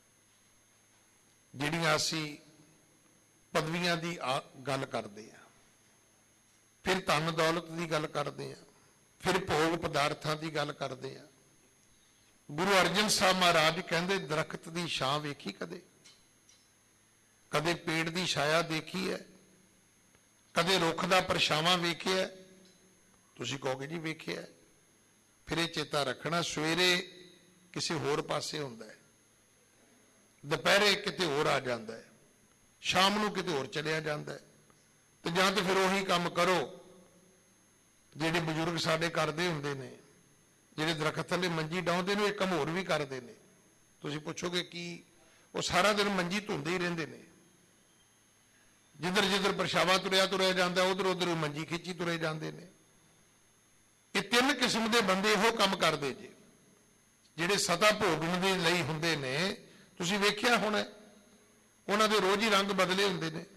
ਜਿਹੜੀਆਂ ਅਸੀਂ ਪਦਵੀਆਂ ਦੀ ਗੱਲ ਕਰਦੇ ਹਾਂ, ਫਿਰ ਧਨ ਦੌਲਤ ਦੀ ਗੱਲ ਕਰਦੇ ਹਾਂ, ਫਿਰ ਭੋਗ ਪਦਾਰਥਾਂ ਦੀ ਗੱਲ ਕਰਦੇ ਹਾਂ। ਗੁਰੂ ਅਰਜਨ ਸਾਹਿਬ ਮਹਾਰਾਜ ਕਹਿੰਦੇ, ਦਰਖਤ ਦੀ ਛਾਂ ਵੇਖੀ ਕਦੇ? ਕਦੇ ਪੇੜ ਦੀ ਛਾਇਆ ਦੇਖੀ ਹੈ? ਕਦੇ ਰੁੱਖ ਦਾ ਪਰਛਾਵਾਂ ਵੇਖਿਆ? ਤੁਸੀਂ ਕਹੋਗੇ ਜੀ ਵੇਖਿਆ। ਫਿਰ ਇਹ ਚੇਤਾ ਰੱਖਣਾ, ਸਵੇਰੇ ਕਿਸੇ ਹੋਰ ਪਾਸੇ ਹੁੰਦਾ ਹੈ, ਦੁਪਹਿਰੇ ਕਿਤੇ ਹੋਰ ਆ ਜਾਂਦਾ ਹੈ, ਸ਼ਾਮ ਨੂੰ ਕਿਤੇ ਹੋਰ ਚਲਿਆ ਜਾਂਦਾ ਹੈ। ਤੇ ਜਾਂ ਤੇ ਫਿਰ ਉਹੀ ਕੰਮ ਕਰੋ ਜਿਹੜੇ ਬਜ਼ੁਰਗ ਸਾਡੇ ਕਰਦੇ ਹੁੰਦੇ ਨੇ, ਜਿਹੜੇ ਦਰਖਤ ਥੱਲੇ ਮੰਜੀ ਡਾਉਂਦੇ ਨੇ, ਇਹ ਕੰਮ ਹੋਰ ਵੀ ਕਰਦੇ ਨੇ। ਤੁਸੀਂ ਪੁੱਛੋਗੇ ਕੀ? ਉਹ ਸਾਰਾ ਦਿਨ ਮੰਜੀ ਧੁੰਦੇ ਹੀ ਰਹਿੰਦੇ ਨੇ। ਜਿੱਧਰ ਜਿੱਧਰ ਪਰਛਾਵਾਂ ਤੁਰਿਆ ਜਾਂਦਾ, ਉਧਰ ਉਧਰ ਮੰਜੀ ਖਿੱਚੀ ਤੁਰੇ ਜਾਂਦੇ ਨੇ। ਇਹ ਤਿੰਨ ਕਿਸਮ ਦੇ ਬੰਦੇ ਇਹੋ ਕੰਮ ਕਰਦੇ ਜੇ, ਜਿਹੜੇ ਸਦਾ ਭੋਗਣ ਦੇ ਲਈ ਹੁੰਦੇ ਨੇ। ਤੁਸੀਂ ਵੇਖਿਆ ਹੁਣ, ਉਹਨਾਂ ਦੇ ਰੋਜ਼ ਹੀ ਰੰਗ ਬਦਲੇ ਹੁੰਦੇ ਨੇ।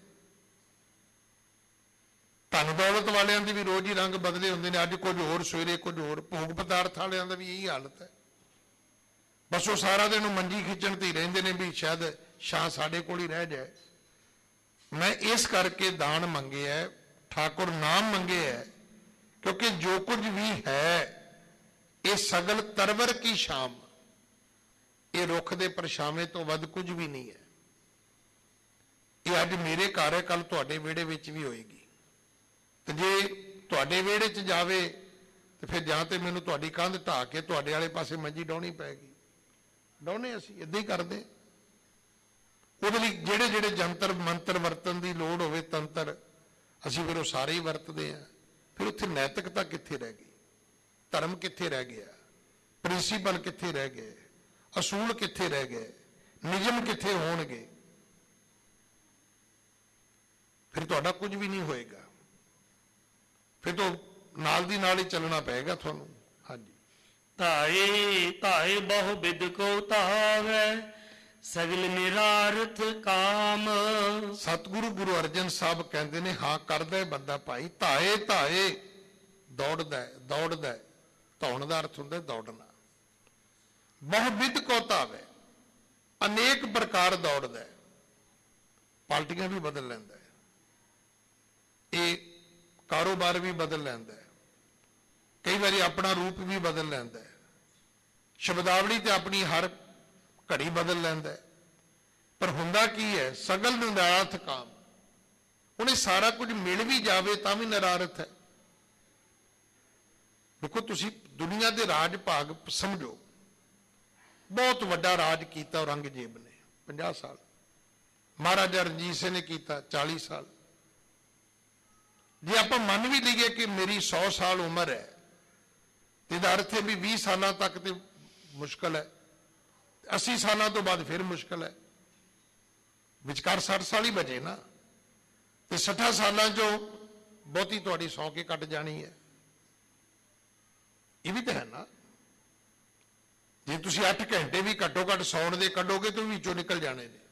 ਧਨ ਦੌਲਤ ਵਾਲਿਆਂ ਦੇ ਵੀ ਰੋਜ਼ ਹੀ ਰੰਗ ਬਦਲੇ ਹੁੰਦੇ ਨੇ। ਅੱਜ ਕੁਝ ਹੋਰ, ਸਵੇਰੇ ਕੁਝ ਹੋਰ। ਭੋਗ ਪਦਾਰਥ ਵਾਲਿਆਂ ਦਾ ਵੀ ਇਹੀ ਹਾਲਤ ਹੈ। ਬਸ ਉਹ ਸਾਰਾ ਦਿਨ ਮੰਜੀ ਖਿੱਚਣ ਤੇ ਹੀ ਰਹਿੰਦੇ ਨੇ ਵੀ ਸ਼ਾਇਦ ਛਾਂ ਸਾਡੇ ਕੋਲ ਹੀ ਰਹਿ ਜਾਏ। ਮੈਂ ਇਸ ਕਰਕੇ ਦਾਨ ਮੰਗਿਆ, ਠਾਕੁਰ ਨਾਮ ਮੰਗਿਆ, ਕਿਉਂਕਿ ਜੋ ਕੁਝ ਵੀ ਹੈ ਇਹ ਸਗਲ ਤਰਵਰ ਕੀ ਸ਼ਾਮ। ਇਹ ਰੁੱਖ ਦੇ ਪਰਛਾਵੇਂ ਤੋਂ ਵੱਧ ਕੁਝ ਵੀ ਨਹੀਂ ਹੈ। ਇਹ ਅੱਜ ਮੇਰੇ ਘਰ ਹੈ, ਕੱਲ ਤੁਹਾਡੇ ਵਿਹੜੇ ਵਿੱਚ ਵੀ ਹੋਏਗੀ। ਤੇ ਜੇ ਤੁਹਾਡੇ ਵਿਹੜੇ 'ਚ ਜਾਵੇ ਤੇ ਫਿਰ ਜਾਂ ਤੇ ਮੈਨੂੰ ਤੁਹਾਡੀ ਕੰਧ ਢਾਹ ਕੇ ਤੁਹਾਡੇ ਵਾਲੇ ਪਾਸੇ ਮੰਜੀ ਡਾਉਣੀ ਪਏਗੀ। ਡਾਉਣੇ ਅਸੀਂ ਏਦਾਂ ਹੀ ਕਰਦੇ। ਉਹਦੇ ਲਈ ਜਿਹੜੇ ਜਿਹੜੇ ਜੰਤਰ ਮੰਤਰ ਵਰਤਣ ਦੀ ਲੋੜ ਹੋਵੇ, ਤੰਤਰ, ਅਸੀਂ ਫਿਰ ਉਹ ਸਾਰੇ ਹੀ ਵਰਤਦੇ ਹਾਂ। ਫਿਰ ਉੱਥੇ ਨੈਤਿਕਤਾ ਕਿੱਥੇ ਰਹਿ ਗਈ? ਧਰਮ ਕਿੱਥੇ ਰਹਿ ਗਿਆ? ਪ੍ਰਿੰਸੀਪਲ ਕਿੱਥੇ ਰਹਿ ਗਏ? ਅਸੂਲ ਕਿੱਥੇ ਰਹਿ ਗਏ? ਨਿਯਮ ਕਿੱਥੇ ਹੋਣਗੇ? ਫਿਰ ਤੁਹਾਡਾ ਕੁਝ ਵੀ ਨਹੀਂ ਹੋਏਗਾ, ਫਿਰ ਤੋਂ ਨਾਲ ਦੀ ਨਾਲ ਹੀ ਚੱਲਣਾ ਪਏਗਾ ਤੁਹਾਨੂੰ। ਹਾਂਜੀ। ਧਾਏ ਧਾਏ ਬਹੁ ਬਿਦ ਕੋ ਧਾਵੈ ਸਗਲ ਨਿਰਾਰਥ ਕਾਮ। ਸਤਿਗੁਰੂ ਗੁਰੂ ਅਰਜਨ ਸਾਹਿਬ ਕਹਿੰਦੇ ਨੇ, ਹਾਂ ਕਰਦਾ ਹੈ ਬੰਦਾ ਭਾਈ, ਧਾਏ ਧਾਏ ਦੌੜਦਾ ਹੈ, ਦੌੜਦਾ ਹੈ। ਧੌਣ ਦਾ ਅਰਥ ਹੁੰਦਾ ਦੌੜਨਾ। ਬਹੁ ਬਿਦ ਕੋ ਧਾਵੈ, ਅਨੇਕ ਪ੍ਰਕਾਰ ਦੌੜਦਾ ਹੈ। ਪਾਰਟੀਆਂ ਵੀ ਬਦਲ ਲੈਂਦਾ ਹੈ, ਇਹ ਕਾਰੋਬਾਰ ਵੀ ਬਦਲ ਲੈਂਦਾ ਹੈ, ਕਈ ਵਾਰੀ ਆਪਣਾ ਰੂਪ ਵੀ ਬਦਲ ਲੈਂਦਾ ਹੈ, ਸ਼ਬਦਾਵਲੀ ਤੇ ਆਪਣੀ ਹਰ ਘੜੀ ਬਦਲ ਲੈਂਦਾ ਹੈ। ਪਰ ਹੁੰਦਾ ਕੀ ਹੈ? ਸਗਲ ਨਿਰਾਰਥ ਕਾਮ। ਉਹਨੇ ਸਾਰਾ ਕੁਝ ਮਿਲ ਵੀ ਜਾਵੇ ਤਾਂ ਵੀ ਨਿਰਾਰਥ ਹੈ। ਦੇਖੋ, ਤੁਸੀਂ ਦੁਨੀਆ ਦੇ ਰਾਜ ਭਾਗ ਸਮਝੋ। ਬਹੁਤ ਵੱਡਾ ਰਾਜ ਕੀਤਾ ਔਰੰਗਜ਼ੇਬ ਨੇ 50 ਸਾਲ, ਮਹਾਰਾਜਾ ਰਣਜੀਤ ਸਿੰਘ ਨੇ ਕੀਤਾ 40 ਸਾਲ। ਜੇ ਆਪਾਂ ਮੰਨ ਵੀ ਲਈਏ ਕਿ ਮੇਰੀ 100 ਸਾਲ ਉਮਰ ਹੈ, ਤੇ ਇਹਦਾ ਅਰਥ ਹੈ ਵੀ 20 ਸਾਲਾਂ ਤੱਕ ਤੇ ਮੁਸ਼ਕਲ ਹੈ, 80 ਸਾਲਾਂ ਤੋਂ ਬਾਅਦ ਫਿਰ ਮੁਸ਼ਕਲ ਹੈ, ਵਿਚਕਾਰ 60 ਸਾਲ ਹੀ ਬਚੇ ਨਾ, ਤੇ 60 ਸਾਲਾਂ ਚੋਂ ਬਹੁਤੀ ਤੁਹਾਡੀ ਸੌਂ ਕੇ ਕੱਟ ਜਾਣੀ ਹੈ। ਇਹ ਵੀ ਤਾਂ ਹੈ ਨਾ। ਜੇ ਤੁਸੀਂ 8 ਘੰਟੇ ਵੀ ਘੱਟੋ ਘੱਟ ਸੌਣ ਦੇ ਕੱਢੋਗੇ ਤਾਂ ਵਿੱਚੋਂ ਨਿਕਲ ਜਾਣੇ ਨੇ।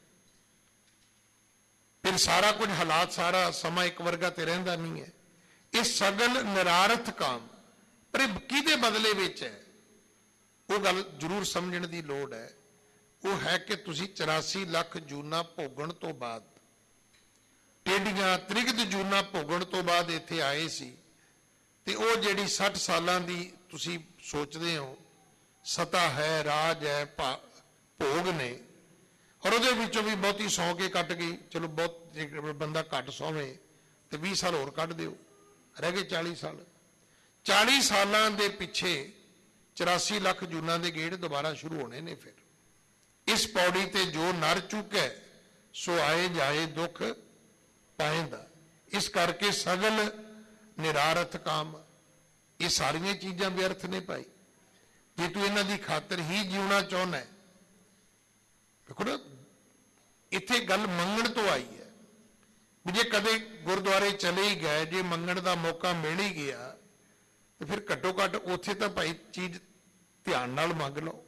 ਫਿਰ ਸਾਰਾ ਕੁਝ ਹਾਲਾਤ, ਸਾਰਾ ਸਮਾਂ ਇੱਕ ਵਰਗਾ ਤੇ ਰਹਿੰਦਾ ਨਹੀਂ ਹੈ। ਇਹ ਸਗਲ ਨਿਰਾਰਥ ਕਾਮ, ਪਰ ਇਹ ਕਿਹਦੇ ਬਦਲੇ ਵਿੱਚ ਹੈ? ਉਹ ਗੱਲ ਜ਼ਰੂਰ ਸਮਝਣ ਦੀ ਲੋੜ ਹੈ। ਉਹ ਹੈ ਕਿ ਤੁਸੀਂ 84 ਲੱਖ ਜੂਨਾਂ ਭੋਗਣ ਤੋਂ ਬਾਅਦ, ਟੇਢੀਆਂ ਤ੍ਰਿਗਦ ਜੂਨਾਂ ਭੋਗਣ ਤੋਂ ਬਾਅਦ ਇੱਥੇ ਆਏ ਸੀ, ਤੇ ਉਹ ਜਿਹੜੀ 60 ਸਾਲਾਂ ਦੀ ਤੁਸੀਂ ਸੋਚਦੇ ਹੋ ਸਤਾ ਹੈ, ਰਾਜ ਹੈ, ਭੋਗ ਨੇ, ਔਰ ਉਹਦੇ ਵਿੱਚੋਂ ਵੀ ਬਹੁਤੀ ਸੌਂ ਕੇ ਕੱਟ ਗਈ। ਚਲੋ ਬਹੁਤ, ਜੇ ਬੰਦਾ ਘੱਟ ਸੌਵੇਂ ਤੇ 20 ਸਾਲ ਹੋਰ ਕੱਢ ਦਿਓ, ਰਹਿ ਗਏ 40 ਸਾਲ। 40 ਸਾਲਾਂ ਦੇ ਪਿੱਛੇ 84 ਲੱਖ ਜੂਨਾਂ ਦੇ ਗੇੜ ਦੁਬਾਰਾ ਸ਼ੁਰੂ ਹੋਣੇ ਨੇ। ਫਿਰ ਇਸ ਪੌੜੀ ਤੇ ਜੋ ਨਰ ਚੁੱਕੈ ਸੋ ਆਏ ਜਾਏ ਦੁੱਖ ਪਾਏਂਦਾ। ਇਸ ਕਰਕੇ ਸਗਲ ਨਿਰਾਰਥ ਕਾਮ, ਇਹ ਸਾਰੀਆਂ ਚੀਜ਼ਾਂ ਵਿਅਰਥ ਨੇ ਭਾਈ, ਜੇ ਤੂੰ ਇਹਨਾਂ ਦੀ ਖਾਤਰ ਹੀ ਜਿਉਣਾ ਚਾਹੁੰਦਾ ਹੈ। ਦੇਖੋ ਨਾ, ਇੱਥੇ ਗੱਲ ਮੰਗਣ ਤੋਂ ਆਈ ਹੈ ਵੀ ਜੇ ਕਦੇ ਗੁਰਦੁਆਰੇ ਚਲੇ ਹੀ ਗਏ, ਜੇ ਮੰਗਣ ਦਾ ਮੌਕਾ ਮਿਲ ਹੀ ਗਿਆ, ਤੇ ਫਿਰ ਘੱਟੋ ਘੱਟ ਉੱਥੇ ਤਾਂ ਭਾਈ ਚੀਜ਼ ਧਿਆਨ ਨਾਲ ਮੰਗ ਲਓ।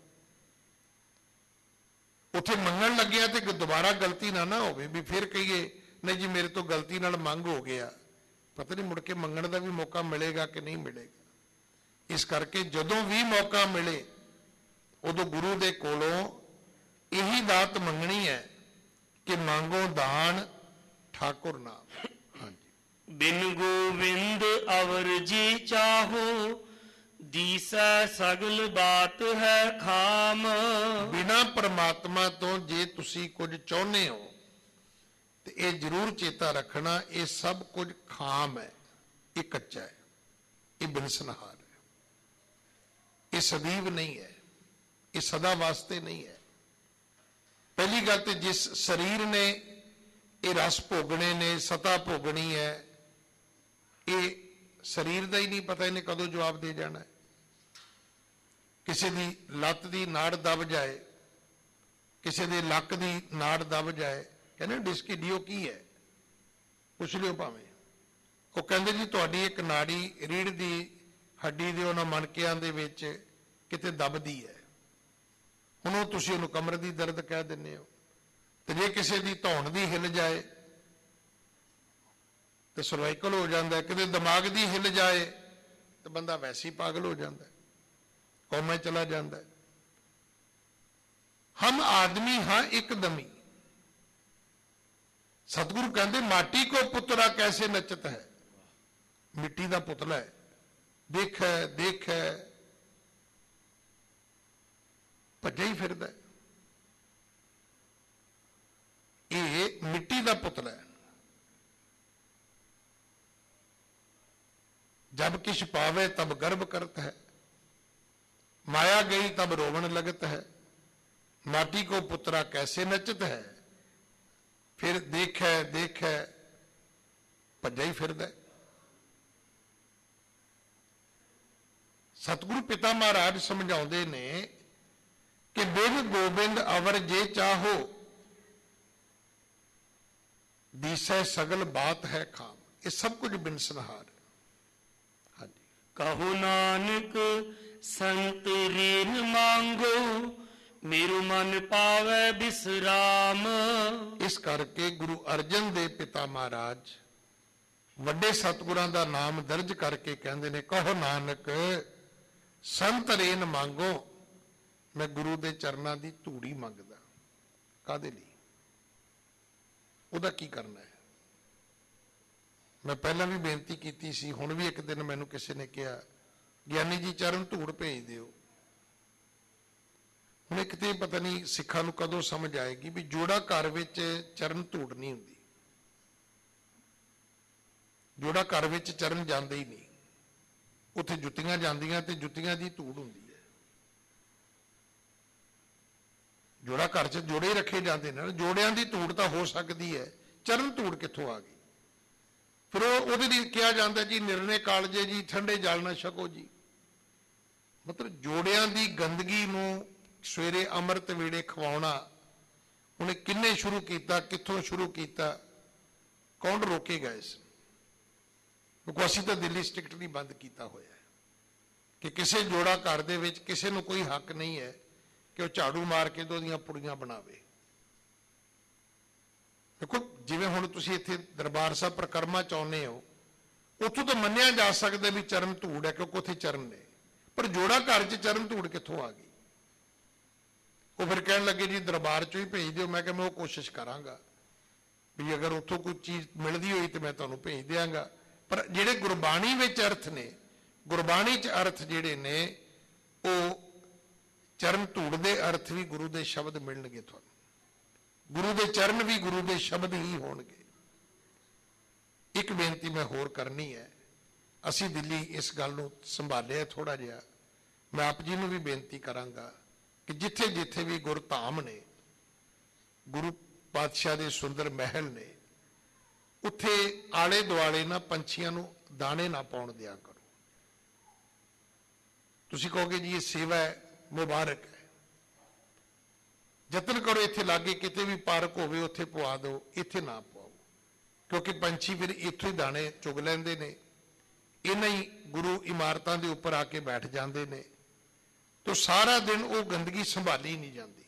ਉੱਥੇ ਮੰਗਣ ਲੱਗਿਆ ਤੇ ਦੁਬਾਰਾ ਗਲਤੀ ਨਾ ਹੋਵੇ ਵੀ ਫਿਰ ਕਹੀਏ ਨਹੀਂ ਜੀ ਮੇਰੇ ਤੋਂ ਗਲਤੀ ਨਾਲ ਮੰਗ ਹੋ ਗਿਆ, ਪਤਾ ਨਹੀਂ ਮੁੜ ਕੇ ਮੰਗਣ ਦਾ ਵੀ ਮੌਕਾ ਮਿਲੇਗਾ ਕਿ ਨਹੀਂ ਮਿਲੇਗਾ। ਇਸ ਕਰਕੇ ਜਦੋਂ ਵੀ ਮੌਕਾ ਮਿਲੇ ਉਦੋਂ ਗੁਰੂ ਦੇ ਕੋਲੋਂ ਇਹੀ ਦਾਤ ਮੰਗਣੀ ਹੈ ਕਿ ਮੰਗੋ ਦਾਨ ਠਾਕੁਰ ਨਾਮ। ਹਾਂਜੀ। ਬਿਨ ਗੋਵਿੰਦ ਅਵਰ ਜੀ ਚਾਹੋ ਦੀਸੈ ਸਗਲ ਬਾਤ ਹੈ ਖਾਮ। ਬਿਨਾ ਪ੍ਰਮਾਤਮਾ ਤੋਂ ਜੇ ਤੁਸੀਂ ਕੁਝ ਚਾਹੁੰਦੇ ਹੋ ਤੇ ਇਹ ਜ਼ਰੂਰ ਚੇਤਾ ਰੱਖਣਾ, ਇਹ ਸਭ ਕੁਝ ਖਾਮ ਹੈ, ਇਹ ਕੱਚਾ ਹੈ, ਇਹ ਬਿਨਸਨਹਾਰ ਹੈ, ਇਹ ਸਦੀਵ ਨਹੀਂ ਹੈ, ਇਹ ਸਦਾ ਵਾਸਤੇ ਨਹੀਂ ਹੈ। ਪਹਿਲੀ ਗੱਲ ਤੇ ਜਿਸ ਸਰੀਰ ਨੇ ਇਹ ਰਸ ਭੋਗਣੇ ਨੇ, ਸਤਾ ਭੋਗਣੀ ਹੈ, ਇਹ ਸਰੀਰ ਦਾ ਹੀ ਨਹੀਂ ਪਤਾ ਇਹਨੇ ਕਦੋਂ ਜਵਾਬ ਦੇ ਜਾਣਾ ਹੈ। ਕਿਸੇ ਦੀ ਲੱਤ ਦੀ ਨਾੜ ਦਬ ਜਾਏ, ਕਿਸੇ ਦੇ ਲੱਕ ਦੀ ਨਾੜ ਦਬ ਜਾਏ, ਕਹਿੰਦੇ ਡਿਸਕੀਡੀਓ ਕੀ ਹੈ, ਪੁੱਛ ਲਿਓ ਭਾਵੇਂ। ਉਹ ਕਹਿੰਦੇ ਜੀ ਤੁਹਾਡੀ ਇੱਕ ਨਾੜੀ ਰੀੜ੍ਹ ਦੀ ਹੱਡੀ ਦੇ ਉਹਨਾਂ ਮਣਕਿਆਂ ਦੇ ਵਿੱਚ ਕਿਤੇ ਦਬਦੀ ਹੈ। ਹੁਣ ਉਹ ਤੁਸੀਂ ਉਹਨੂੰ ਕਮਰ ਦੀ ਦਰਦ ਕਹਿ ਦਿੰਦੇ ਹੋ, ਤੇ ਜੇ ਕਿਸੇ ਦੀ ਧੌਣ ਦੀ ਹਿੱਲ ਜਾਏ ਤੇ ਸਰਵਾਈਕਲ ਹੋ ਜਾਂਦਾ, ਕਿਤੇ ਦਿਮਾਗ ਦੀ ਹਿੱਲ ਜਾਏ ਤੇ ਬੰਦਾ ਵੈਸੇ ਹੀ ਪਾਗਲ ਹੋ ਜਾਂਦਾ, ਕੋਮੇ ਚਲਾ ਜਾਂਦਾ। ਹਮ ਆਦਮੀ ਹਾਂ ਇੱਕਦਮੀ। ਸਤਿਗੁਰੂ ਕਹਿੰਦੇ ਮਾਟੀ ਕੋ ਪੁੱਤਰਾ ਕੈਸੇ ਨਚਤ ਹੈ। ਮਿੱਟੀ ਦਾ ਪੁਤਲਾ ਹੈ, ਦੇਖੈ ਦੇਖੈ ਭੱਜਿਆ ਹੀ ਫਿਰਦਾ। ਇਹ ਮਿੱਟੀ ਦਾ ਪੁਤਲਾ ਹੈ। जब किछ पावे तब गर्भ करत है, माया गई तब रोवन लगत है, माटी को पुत्रा कैसे नचत है। फिर देखे देखे भज्जा ही फिरदा। सतगुरु पिता महाराज समझाउंदे ने कि बिन गोबिंद अवर जे चाहो ਦੀਸੈ ਸਗਲ ਬਾਤ ਹੈ ਖਾਮ, ਇਹ ਸਭ ਕੁਝ ਬਿਨਸਨਹਾਰ। ਹਾਂਜੀ, ਕਹੋ ਨਾਨਕ ਸੰਤ ਰੀਨ ਮੰਗੋ, ਮੇਰੂ ਮਨ ਪਾਵੈ ਬਿਸਰਾਮ। ਇਸ ਕਰਕੇ ਗੁਰੂ ਅਰਜਨ ਦੇਵ ਪਿਤਾ ਮਹਾਰਾਜ ਵੱਡੇ ਸਤਿਗੁਰਾਂ ਦਾ ਨਾਮ ਦਰਜ ਕਰਕੇ ਕਹਿੰਦੇ ਨੇ, ਕਹੋ ਨਾਨਕ ਸੰਤ ਰੇਨ ਮੰਗੋ, ਮੈਂ ਗੁਰੂ ਦੇ ਚਰਨਾਂ ਦੀ ਧੂੜੀ ਮੰਗਦਾ। ਕਾਹਦੇ ਲਈ? ਉਹਦਾ ਕੀ ਕਰਨਾ ਹੈ? ਮੈਂ ਪਹਿਲਾਂ ਵੀ ਬੇਨਤੀ ਕੀਤੀ ਸੀ, ਹੁਣ ਵੀ ਇੱਕ ਦਿਨ ਮੈਨੂੰ ਕਿਸੇ ਨੇ ਕਿਹਾ, ਗਿਆਨੀ ਜੀ ਚਰਨ ਧੂੜ ਭੇਜ ਦਿਓ। ਹੁਣ ਇੱਕ ਤੇ ਪਤਾ ਨਹੀਂ ਸਿੱਖਾਂ ਨੂੰ ਕਦੋਂ ਸਮਝ ਆਏਗੀ ਵੀ ਜੋੜਾ ਘਰ ਵਿੱਚ ਚਰਨ ਧੂੜ ਨਹੀਂ ਹੁੰਦੀ। ਜੋੜਾ ਘਰ ਵਿੱਚ ਚਰਨ ਜਾਂਦੇ ਹੀ ਨਹੀਂ, ਉੱਥੇ ਜੁੱਤੀਆਂ ਜਾਂਦੀਆਂ ਤੇ ਜੁੱਤੀਆਂ ਦੀ ਧੂੜ ਹੁੰਦੀ ਹੈ। ਜੋੜਾ ਘਰ 'ਚ ਜੋੜੇ ਹੀ ਰੱਖੇ ਜਾਂਦੇ ਨੇ, ਜੋੜਿਆਂ ਦੀ ਧੂੜ ਤਾਂ ਹੋ ਸਕਦੀ ਹੈ, ਚਰਨ ਧੂੜ ਕਿੱਥੋਂ ਆ ਗਈ? ਫਿਰ ਉਹਦੇ ਲਈ ਕਿਹਾ ਜਾਂਦਾ ਜੀ ਨਿਰਣੇ ਕਾਲਜੇ ਜੀ, ਠੰਡੇ ਜਲ ਨਾ ਛਕੋ ਜੀ। ਮਤਲਬ ਜੋੜਿਆਂ ਦੀ ਗੰਦਗੀ ਨੂੰ ਸਵੇਰੇ ਅੰਮ੍ਰਿਤ ਵੇਲੇ ਖਵਾਉਣਾ ਉਹਨੇ ਕਿੰਨੇ ਸ਼ੁਰੂ ਕੀਤਾ, ਕਿੱਥੋਂ ਸ਼ੁਰੂ ਕੀਤਾ, ਕੌਣ ਰੋਕੇਗਾ ਇਸ? ਕਿਉਂਕਿ ਅਸੀਂ ਤਾਂ ਦਿੱਲੀ ਸਟ੍ਰਿਕਟਲੀ ਬੰਦ ਕੀਤਾ ਹੋਇਆ ਹੈ ਕਿ ਕਿਸੇ ਜੋੜਾ ਘਰ ਦੇ ਵਿੱਚ ਕਿਸੇ ਨੂੰ ਕੋਈ ਹੱਕ ਨਹੀਂ ਹੈ ਕਿ ਉਹ ਝਾੜੂ ਮਾਰ ਕੇ ਉਹਦੀਆਂ ਪੁੜੀਆਂ ਬਣਾਵੇ। ਦੇਖੋ, ਜਿਵੇਂ ਹੁਣ ਤੁਸੀਂ ਇੱਥੇ ਦਰਬਾਰ ਸਾਹਿਬ ਪ੍ਰਕਰਮਾ ਚਾਹੁੰਦੇ ਹੋ, ਉੱਥੋਂ ਤਾਂ ਮੰਨਿਆ ਜਾ ਸਕਦਾ ਵੀ ਚਰਨ ਧੂੜ ਹੈ ਕਿਉਂਕਿ ਉੱਥੇ ਚਰਨ ਨੇ, ਪਰ ਜੋੜਾ ਘਰ 'ਚ ਚਰਨ ਧੂੜ ਕਿੱਥੋਂ ਆ ਗਈ? ਉਹ ਫਿਰ ਕਹਿਣ ਲੱਗੇ ਜੀ ਦਰਬਾਰ 'ਚੋਂ ਹੀ ਭੇਜ ਦਿਓ। ਮੈਂ ਕਿਹਾ ਮੈਂ ਉਹ ਕੋਸ਼ਿਸ਼ ਕਰਾਂਗਾ ਵੀ ਅਗਰ ਉੱਥੋਂ ਕੋਈ ਚੀਜ਼ ਮਿਲਦੀ ਹੋਈ ਤੇ ਮੈਂ ਤੁਹਾਨੂੰ ਭੇਜ ਦਿਆਂਗਾ, ਪਰ ਜਿਹੜੇ ਗੁਰਬਾਣੀ ਵਿੱਚ ਅਰਥ ਨੇ, ਗੁਰਬਾਣੀ 'ਚ ਅਰਥ ਜਿਹੜੇ ਨੇ ਉਹ ਚਰਨ ਧੂੜ ਦੇ ਅਰਥ ਵੀ ਗੁਰੂ ਦੇ ਸ਼ਬਦ ਮਿਲਣਗੇ ਤੁਹਾਨੂੰ। ਗੁਰੂ ਦੇ ਚਰਨ ਵੀ ਗੁਰੂ ਦੇ ਸ਼ਬਦ ਹੀ ਹੋਣਗੇ। ਇੱਕ ਬੇਨਤੀ ਮੈਂ ਹੋਰ ਕਰਨੀ ਹੈ, ਅਸੀਂ ਦਿੱਲੀ ਇਸ ਗੱਲ ਨੂੰ ਸੰਭਾਲਿਆ ਥੋੜਾ ਜਿਹਾ, ਮੈਂ ਆਪ ਜੀ ਨੂੰ ਵੀ ਬੇਨਤੀ ਕਰਾਂਗਾ ਕਿ ਜਿੱਥੇ ਜਿੱਥੇ ਵੀ ਗੁਰਧਾਮ ਨੇ, ਗੁਰੂ ਪਾਤਸ਼ਾਹ ਦੇ ਸੁੰਦਰ ਮਹਿਲ ਨੇ, ਉੱਥੇ ਆਲੇ ਦੁਆਲੇ ਨਾ ਪੰਛੀਆਂ ਨੂੰ ਦਾਣੇ ਨਾ ਪਾਉਣ ਦਿਆ ਕਰੋ। ਤੁਸੀਂ ਕਹੋਗੇ ਜੀ ਇਹ ਸੇਵਾ ਹੈ, ਮੁਬਾਰਕ ਹੈ, ਯਤਨ ਕਰੋ ਇੱਥੇ ਲਾਗੇ ਕਿਤੇ ਵੀ ਪਾਰਕ ਹੋਵੇ ਉੱਥੇ ਪਵਾ ਦਿਓ, ਇੱਥੇ ਨਾ ਪਵਾਓ, ਕਿਉਂਕਿ ਪੰਛੀ ਫਿਰ ਇੱਥੋਂ ਹੀ ਦਾਣੇ ਚੁਗ ਲੈਂਦੇ ਨੇ, ਇਹਨਾਂ ਹੀ ਗੁਰੂ ਇਮਾਰਤਾਂ ਦੇ ਉੱਪਰ ਆ ਕੇ ਬੈਠ ਜਾਂਦੇ ਨੇ, ਤਾਂ ਸਾਰਾ ਦਿਨ ਉਹ ਗੰਦਗੀ ਸੰਭਾਲੀ ਨਹੀਂ ਜਾਂਦੀ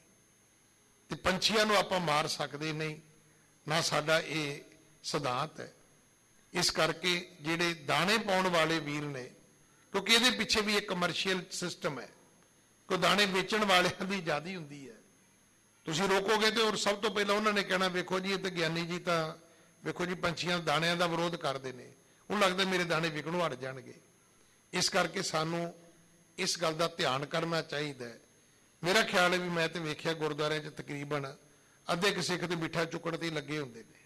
ਤੇ ਪੰਛੀਆਂ ਨੂੰ ਆਪਾਂ ਮਾਰ ਸਕਦੇ ਨਹੀਂ, ਨਾ ਸਾਡਾ ਇਹ ਸਿਧਾਂਤ ਹੈ। ਇਸ ਕਰਕੇ ਜਿਹੜੇ ਦਾਣੇ ਪਾਉਣ ਵਾਲੇ ਵੀਰ ਨੇ, ਕਿਉਂਕਿ ਇਹਦੇ ਪਿੱਛੇ ਵੀ ਇੱਕ ਕਮਰਸ਼ੀਅਲ ਸਿਸਟਮ ਹੈ, ਕੋਈ ਦਾਣੇ ਵੇਚਣ ਵਾਲਿਆਂ ਦੀ ਜ਼ਿਆਦੀ ਹੁੰਦੀ ਹੈ। ਤੁਸੀਂ ਰੋਕੋਗੇ ਤੇ ਔਰ ਸਭ ਤੋਂ ਪਹਿਲਾਂ ਉਹਨਾਂ ਨੇ ਕਹਿਣਾ ਵੇਖੋ ਜੀ ਇਹ ਤਾਂ ਗਿਆਨੀ ਜੀ ਤਾਂ ਵੇਖੋ ਜੀ ਪੰਛੀਆਂ ਦਾਣਿਆਂ ਦਾ ਵਿਰੋਧ ਕਰਦੇ ਨੇ, ਉਹਨੂੰ ਲੱਗਦਾ ਮੇਰੇ ਦਾਣੇ ਵਿਕਣੋਂ ਹਟ ਜਾਣਗੇ। ਇਸ ਕਰਕੇ ਸਾਨੂੰ ਇਸ ਗੱਲ ਦਾ ਧਿਆਨ ਕਰਨਾ ਚਾਹੀਦਾ ਹੈ। ਮੇਰਾ ਖਿਆਲ ਹੈ ਵੀ ਮੈਂ ਤੇ ਵੇਖਿਆ ਗੁਰਦੁਆਰਿਆਂ 'ਚ ਤਕਰੀਬਨ ਅੱਧੇ ਕੁ ਸਿੱਖ ਤੇ ਮਿੱਠਾ ਚੁੱਕਣ ਤੇ ਲੱਗੇ ਹੁੰਦੇ ਨੇ,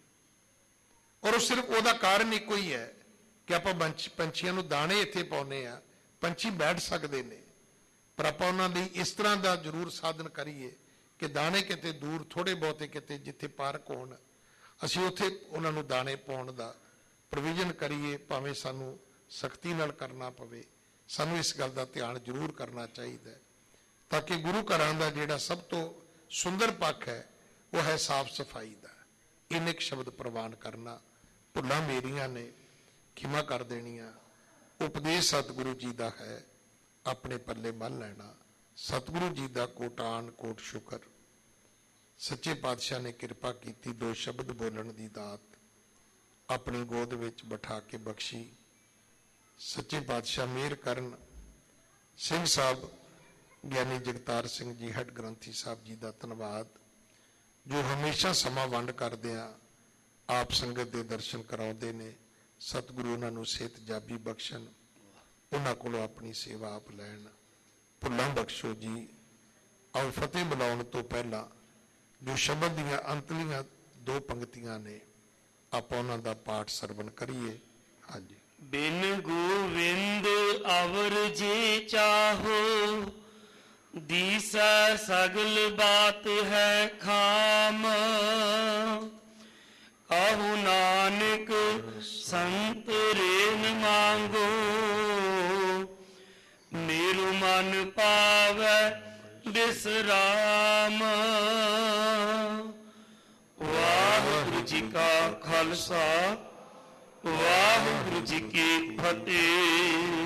ਔਰ ਉਹ ਸਿਰਫ ਉਹਦਾ ਕਾਰਨ ਇੱਕੋ ਹੀ ਹੈ ਕਿ ਆਪਾਂ ਪੰਛੀਆਂ ਨੂੰ ਦਾਣੇ ਇੱਥੇ ਪਾਉਂਦੇ ਆ, ਪੰਛੀ ਬੈਠ ਸਕਦੇ ਨੇ, ਪਰ ਆਪਾਂ ਉਹਨਾਂ ਲਈ ਇਸ ਤਰ੍ਹਾਂ ਦਾ ਜ਼ਰੂਰ ਸਾਧਨ ਕਰੀਏ ਕਿ ਦਾਣੇ ਕਿਤੇ ਦੂਰ, ਥੋੜੇ ਬਹੁਤੇ ਕਿਤੇ ਜਿੱਥੇ ਪਾਰਕ ਹੋਣ, ਅਸੀਂ ਉੱਥੇ ਉਹਨਾਂ ਨੂੰ ਦਾਣੇ ਪਾਉਣ ਦਾ ਪ੍ਰੋਵੀਜ਼ਨ ਕਰੀਏ, ਭਾਵੇਂ ਸਾਨੂੰ ਸਖਤੀ ਨਾਲ ਕਰਨਾ ਪਵੇ। ਸਾਨੂੰ ਇਸ ਗੱਲ ਦਾ ਧਿਆਨ ਜ਼ਰੂਰ ਕਰਨਾ ਚਾਹੀਦਾ ਹੈ ਤਾਂ ਕਿ ਗੁਰੂ ਘਰਾਂ ਦਾ ਜਿਹੜਾ ਸਭ ਤੋਂ ਸੁੰਦਰ ਪੱਖ ਹੈ ਉਹ ਹੈ ਸਾਫ਼ ਸਫਾਈ ਦਾ। ਇੰਨੇ ਕੁ ਸ਼ਬਦ ਪ੍ਰਵਾਨ ਕਰਨਾ, ਭੁੱਲਾਂ ਮੇਰੀਆਂ ਨੇ ਖਿਮਾ ਕਰ ਦੇਣੀਆਂ। ਉਪਦੇਸ਼ ਸਤਿਗੁਰੂ ਜੀ ਦਾ ਹੈ, ਆਪਣੇ ਪੱਲੇ ਮੰਨ ਲੈਣਾ। ਸਤਿਗੁਰੂ ਜੀ ਦਾ ਕੋਟਾਨ ਕੋਟ ਸ਼ੁਕਰ, ਸੱਚੇ ਪਾਤਸ਼ਾਹ ਨੇ ਕਿਰਪਾ ਕੀਤੀ, 2 ਸ਼ਬਦ ਬੋਲਣ ਦੀ ਦਾਤ ਆਪਣੀ ਗੋਦ ਵਿੱਚ ਬਿਠਾ ਕੇ ਬਖਸ਼ੀ। ਸੱਚੇ ਪਾਤਸ਼ਾਹ ਮਿਹਰ ਕਰਨ। ਸਿੰਘ ਸਾਹਿਬ ਗਿਆਨੀ ਜਗਤਾਰ ਸਿੰਘ ਜੀ ਹੈਡ ਗ੍ਰੰਥੀ ਸਾਹਿਬ ਜੀ ਦਾ ਧੰਨਵਾਦ, ਜੋ ਹਮੇਸ਼ਾ ਸਮਾਂ ਵੰਡ ਕਰਦੇ ਆ ਆਪ ਸੰਗਤ ਦੇ ਦਰਸ਼ਨ ਕਰਾਉਂਦੇ ਨੇ। ਸਤਿਗੁਰੂ ਉਹਨਾਂ ਨੂੰ ਸਿਹਤ ਜਾਬੀ ਬਖਸ਼ਣ, ਉਹਨਾਂ ਕੋਲੋਂ ਆਪਣੀ ਸੇਵਾ ਆਪ ਲੈਣ। ਭੁੱਲਾਂ ਬਖਸ਼ੋ ਜੀ। ਆਓ ਫਤਿਹ ਬੁਲਾਉਣ ਤੋਂ ਪਹਿਲਾਂ ਜੋ ਸ਼ਬਦ ਦੀਆਂ ਅੰਤਲੀਆਂ 2 ਪੰਕਤੀਆਂ ਨੇ, ਆਪਾਂ ਉਹਨਾਂ ਦਾ ਪਾਠ ਸਰਵਣ ਕਰੀਏ। ਹਾਂਜੀ। ਬਿਨ ਗੋਵਿੰਦ ਅਵਰ ਜੇ ਚਾਹੋ, ਦੀਸੈ ਸਗਲ ਬਾਤ ਹੈ ਖਾਮ। ਕਹੂ ਨਾਨਕ ਸੰਤ ਰੇਨ ਮੰਗੋ, ਮੇਰੂ ਮਨ ਪਾਵੈ ਬਿਸਰਾਮ। ਵਾਹਿਗੁਰੂ ਵਾਹਿਗੁਰੂ ਜੀ ਕਾ ਖਾਲਸਾ ਵਾਹਿਗੁਰੂ ਜੀ ਕੀ ਫਤਿਹ।